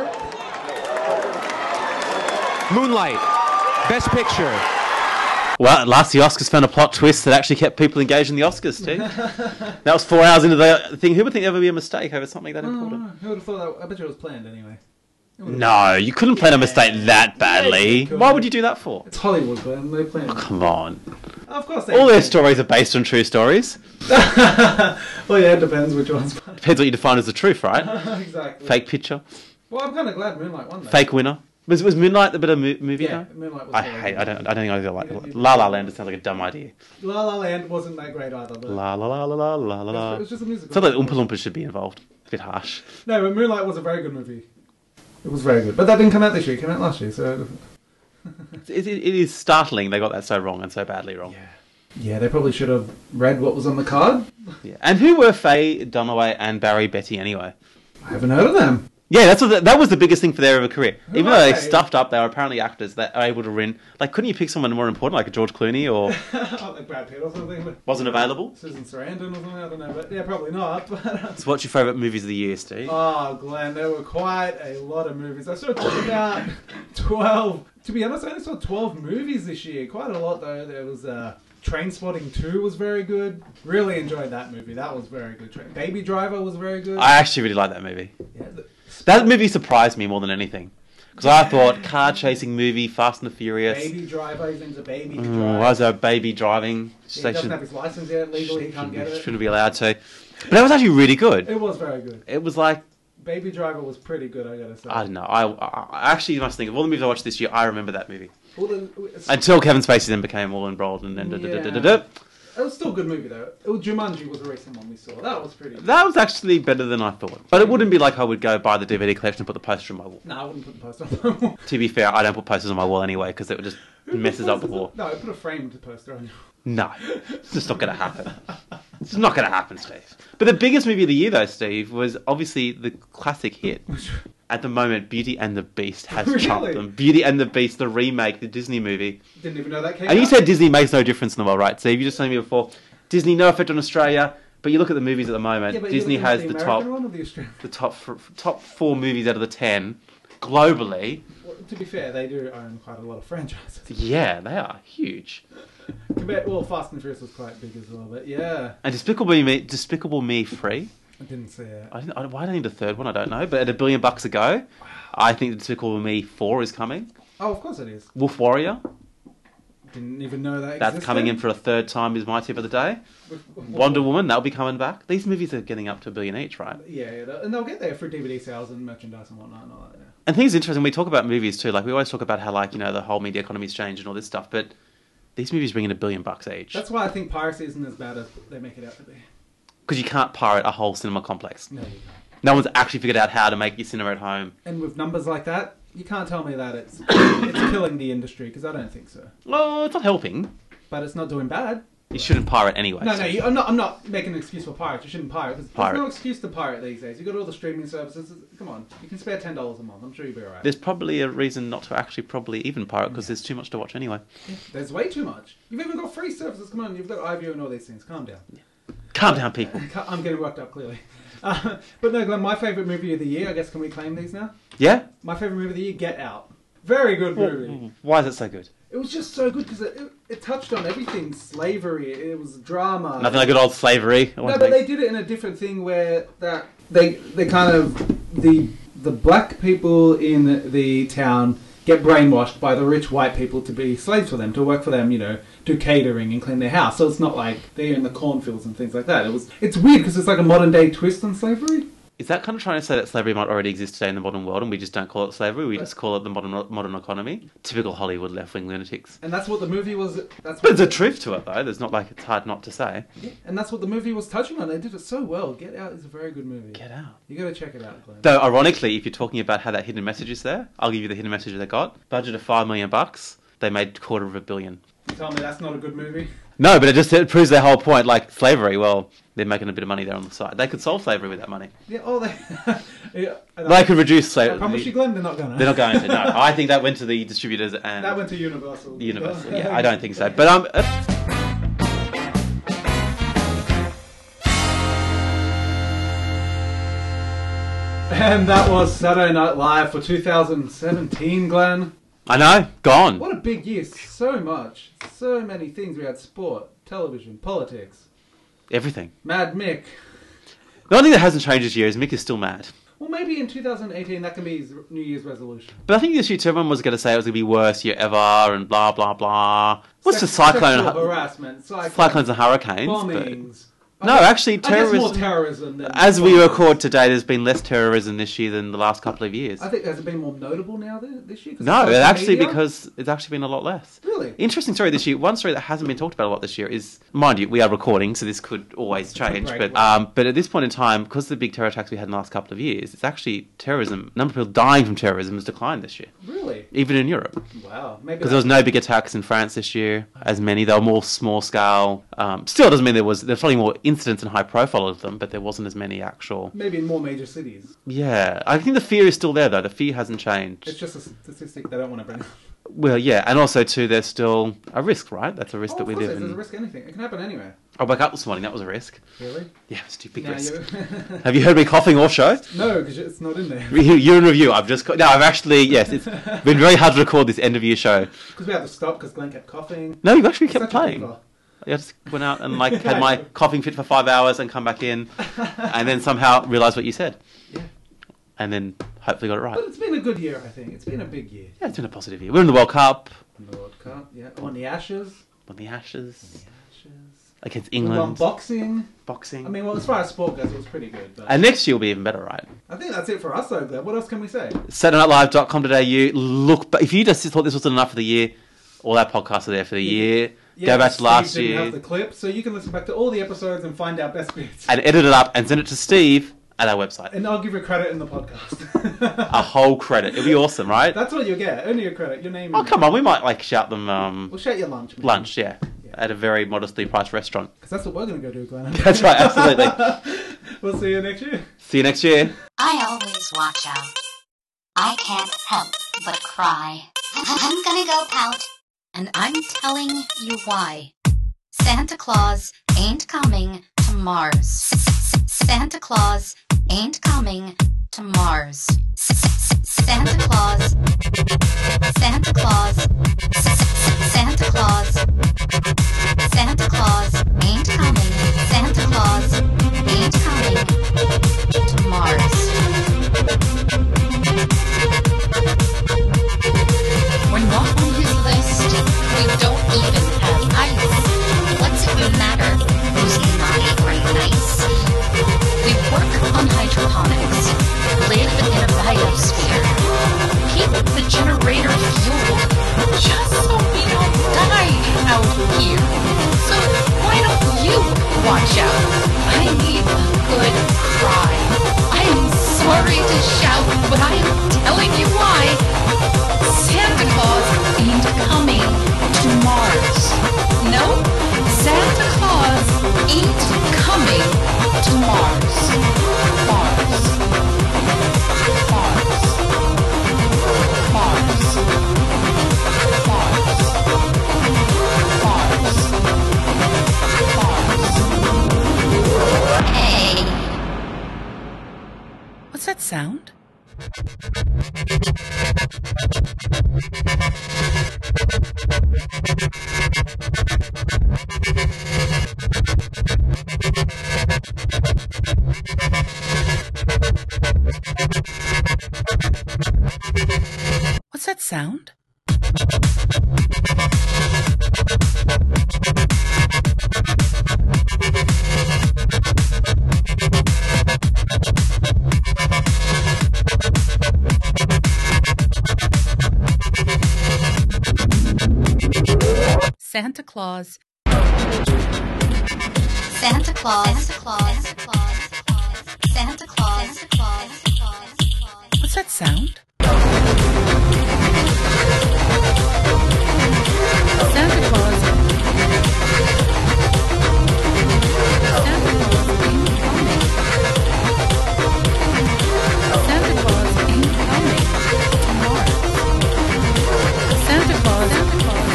Moonlight, Best Picture. Well, at last the Oscars found a plot twist that actually kept people engaged in the Oscars, Steve. That was four hours into the thing. Who would think there would be a mistake over something that important? Who would have thought that? I bet you it was planned anyway. No, you couldn't plan a mistake that badly. you could. Why would you do that for? It's Hollywood, man. They plan. Come on. Of course they All their plan. stories are based on true stories. Well, yeah, it depends which ones. Depends what you define as the truth, right? Exactly. Fake picture. Well, I'm kind of glad Moonlight won that. Fake winner. Was was Moonlight the better mo- movie? Yeah, though? Moonlight was I very hate. good. I don't. I don't think I either like La La Land. It sounds like a dumb idea. La La Land wasn't that great either. But La la la la la la la la. It was just a musical. Sounds like Oompa Loompas should be involved. A bit harsh. No, but Moonlight was a very good movie. It was very good. But that didn't come out this year. It came out last year. So It, it, it is startling they got that so wrong and so badly wrong. Yeah. yeah, they probably should have read what was on the card. Yeah. And who were Faye Dunaway and Barry Betty anyway? I haven't heard of them. Yeah, that's what the, that was the biggest thing for their career. Who Even are though they they? stuffed up, they were apparently actors that are able to win. Like, couldn't you pick someone more important, like a George Clooney, or Like Brad Pitt or something. But wasn't available? Susan Sarandon or something. I don't know. But yeah, probably not. But, So, what's your favourite movies of the year, Steve? oh, Glenn, there were quite a lot of movies. I saw about twelve. To be honest, I only saw twelve movies this year. Quite a lot though. There was uh, Trainspotting two was very good. Really enjoyed that movie. That was very good. Tra- Baby Driver was very good. I actually really like that movie. Yeah, the- That movie surprised me more than anything. Because I thought car chasing movie, Fast and the Furious. Baby driver, his name's a baby to Mm, drive. why is there a baby driving Yeah, he station? doesn't have his license yet. Legally, he can't get it. Shouldn't be allowed to. But that was actually really good. It was very good. It was like, Baby Driver was pretty good, I gotta say. I don't know. I, I, I actually must think of all the movies I watched this year. I remember that movie Well, the- it's- until Kevin Spacey then became all embroiled and then. da- da- da- da- da- da. It was still a good movie though. Oh, Jumanji was a recent one we saw. That was pretty good. That was actually better than I thought. But it wouldn't be like I would go buy the D V D collection and put the poster on my wall. No, I wouldn't put the poster on the wall. To be fair, I don't put posters on my wall anyway because it just messes up the wall. No, I put a framed poster on you. No, it's just not going to happen. It's not going to happen, Steve. But the biggest movie of the year, though, Steve, was obviously the classic hit. At the moment, Beauty and the Beast has Really? trumped them. Beauty and the Beast, the remake, the Disney movie. Didn't even know that came And you out. said Disney makes no difference in the world, right? Steve, you just told me before, Disney, no effect on Australia. But you look at the movies at the moment, Yeah, but you Disney looking at has the the, American top, one or the Australian? the top, f- top four movies out of the ten globally. Well, to be fair, they do own quite a lot of franchises. Yeah, they are huge. Compared, well, Fast and Furious was quite big as well, but yeah. And Despicable Me, Despicable Me free. I didn't see it. I, didn't, I why do I need a third one? I don't know. But at a billion bucks a go, I think Despicable Me four is coming. Oh, of course it is. Wolf Warrior, Didn't even know that that's existed. coming in for a third time. Is my tip of the day. Wonder Woman, that'll be coming back. These movies are getting up to a billion each, right? Yeah, yeah, and they'll get there for D V D sales and merchandise and whatnot. And all that, yeah. And things interesting. We talk about movies too. Like we always talk about how like you know the whole media economy's changed and all this stuff, but these movies bring in a billion bucks each That's why I think piracy isn't as bad as they make it out to be. because you can't pirate a whole cinema complex. No, you can't. No one's actually figured out how to make your cinema at home. And with numbers like that, you can't tell me that it's it's killing the industry, because I don't think so. Well, it's not helping. But it's not doing bad. You shouldn't pirate anyway. No, so- no, you, I'm not. I'm not making an excuse for pirates. You shouldn't pirate. There's, Pirate. there's no excuse to pirate these days. You got all the streaming services. Come on, you can spare ten dollars a month. I'm sure you'll be alright. There's probably a reason not to actually probably even pirate because there's too much to watch anyway. There's way too much. You've even got free services. Come on, you've got iView and all these things. Calm down. Calm down, people. I'm getting worked up, clearly. Uh, but no, Glenn, my favourite movie of the year, I guess, can we claim these now? Yeah? My favourite movie of the year, Get Out. Very good movie. Why is it so good? It was just so good because it, it, it touched on everything. Slavery, it was drama. Nothing like good old slavery. I No, want but to they did it in a different thing where that they they kind of the the black people in the town get brainwashed by the rich white people to be slaves for them, to work for them, you know, do catering and clean their house. So it's not like they're in the cornfields and things like that. It was it's weird because it's like a modern day twist on slavery. Is that kind of trying to say that slavery might already exist today in the modern world and we just don't call it slavery? We just call it the modern modern economy? Typical Hollywood left-wing lunatics. And that's what the movie was. That's But what, there's a truth to it, though. There's not like it's hard not to say. yeah, and that's what the movie was touching on. They did it so well. Get Out is a very good movie. Get Out. You got to check it out, Glenn. Though, ironically, if you're talking about how that hidden message is there, I'll give you the hidden message they got. Budget of five million bucks. They made a quarter of a billion. You tell me that's not a good movie. No, but it just it proves their whole point. Like slavery, well, they're making a bit of money there on the side. They could solve slavery with that money. Yeah, oh, they. yeah, and They I- could reduce I slavery. promise you, Glenn, they're not gonna. They're not going to. No, I think that went to the distributors and That went to Universal. the Universal. Yeah, I don't think so. But um. Uh, And that was Saturday Night Live for two thousand seventeen, Glenn. I know, gone. What a big year. So much. So many things. We had sport, television, politics, Everything. Mad Mick. The only thing that hasn't changed this year is Mick is still mad. Well, maybe in two thousand eighteen that can be his New Year's resolution. But I think this year too, everyone was going to say it was going to be worst year ever and blah, blah, blah. What's the Sex- cyclone? sexual and, harassment, cyclones, cyclones and hurricanes. but- bombings. No, I guess- actually, I guess terrorism. more terrorism than As we bombings. record today, there's been less terrorism this year than the last couple of years. I think has it been more notable now th- this year? 'Cause No, of it social actually media? because it's actually been a lot less. Really? Interesting story this year. One story that hasn't been talked about a lot this year is, mind you, we are recording, so this could always change. Right, But right. um, but at this point in time, because of the big terror attacks we had in the last couple of years, it's actually terrorism. The number of people dying from terrorism has declined this year, Really? even in Europe. Wow. Maybe Because there was that's- no big attacks in France this year, as many. They were more small scale. Um, still doesn't mean there was. There's probably more incidents and high profile of them, but there wasn't as many actual. maybe in more major cities. Yeah, I think the fear is still there though. The fear hasn't changed. It's just a statistic they don't want to bring up. Well, yeah, and also too, there's still a risk, right? That's a risk Oh, that of we course live there's in. a risk anything. It can happen anywhere. I woke up this morning. That was a risk. Really? Yeah, it's a big Now risk. you- Have you heard me coughing all show? No, because it's not in there. You- You're in review. I've just no. I've actually yes. It's been very hard to record this end of year show. Because we had to stop because Glenn kept coughing. No, you actually He's kept such a playing. diva. I just went out and like had my coughing fit for five hours and come back in, and then somehow realised what you said. Yeah. and then hopefully got it right. But it's been a good year, I think. It's been a big year. Yeah, it's been a positive year. We're in the World Cup. The World Cup, yeah. On the Ashes. On the Ashes. On the Ashes. Against We won England. boxing. Boxing. I mean, well, as far as sport goes, it was pretty good. But And next year will be even better, right? I think that's it for us, though, Gleb. What else can we say? Saturday Night Live dot com dot a u. Look, but if you just thought this wasn't enough for the year, all our podcasts are there for the year. Yeah, Go back to Steve last didn't year have the clip, so you can listen back to all the episodes and find our best bits. and edit it up and send it to Steve at our website. And I'll give you credit in the podcast. A whole credit. It'll be awesome, right? That's what you get. Only a credit. Your name. Oh, come on. We might like shout them um, We'll shout your lunch. maybe. lunch, yeah, at a very modestly priced restaurant. Because that's what we're going to go do, Glenn. That's right, absolutely. We'll see you next year. See you next year. I always watch out. I can't help but cry. I'm gonna go pout, and I'm telling you why. Santa Claus ain't coming to Mars. Santa Claus ain't coming to Mars. Santa Claus. Santa Claus. Santa Claus. Santa Claus ain't coming. Santa Claus ain't coming to Mars. We're not on his list. We don't even have ice. What's it gonna matter who's naughty or nice? We work on hydroponics, live in a biosphere, keep the generator fueled, just so we don't die out here. So why don't you watch out? I need a good cry. I'm sorry to shout, but I am telling you why. Santa Claus ain't coming to Mars. No, Santa Claus ain't coming to Mars. Mars. Mars. Mars. Mars. Mars. Hey. What's that sound? What's that sound? Santa Claus. Santa Claus. Santa Claus. Santa Claus. Santa Claus. What's that sound? Santa Claus. Santa Claus ain't coming. Santa Claus ain't coming to Mars. Santa Claus. Santa Claus.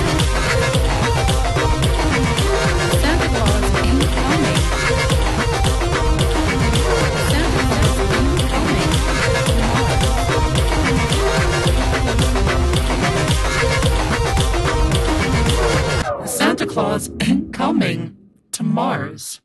Santa Claus ain't coming. Santa Claus ain't coming to Mars. Santa Claus ain't coming to Mars.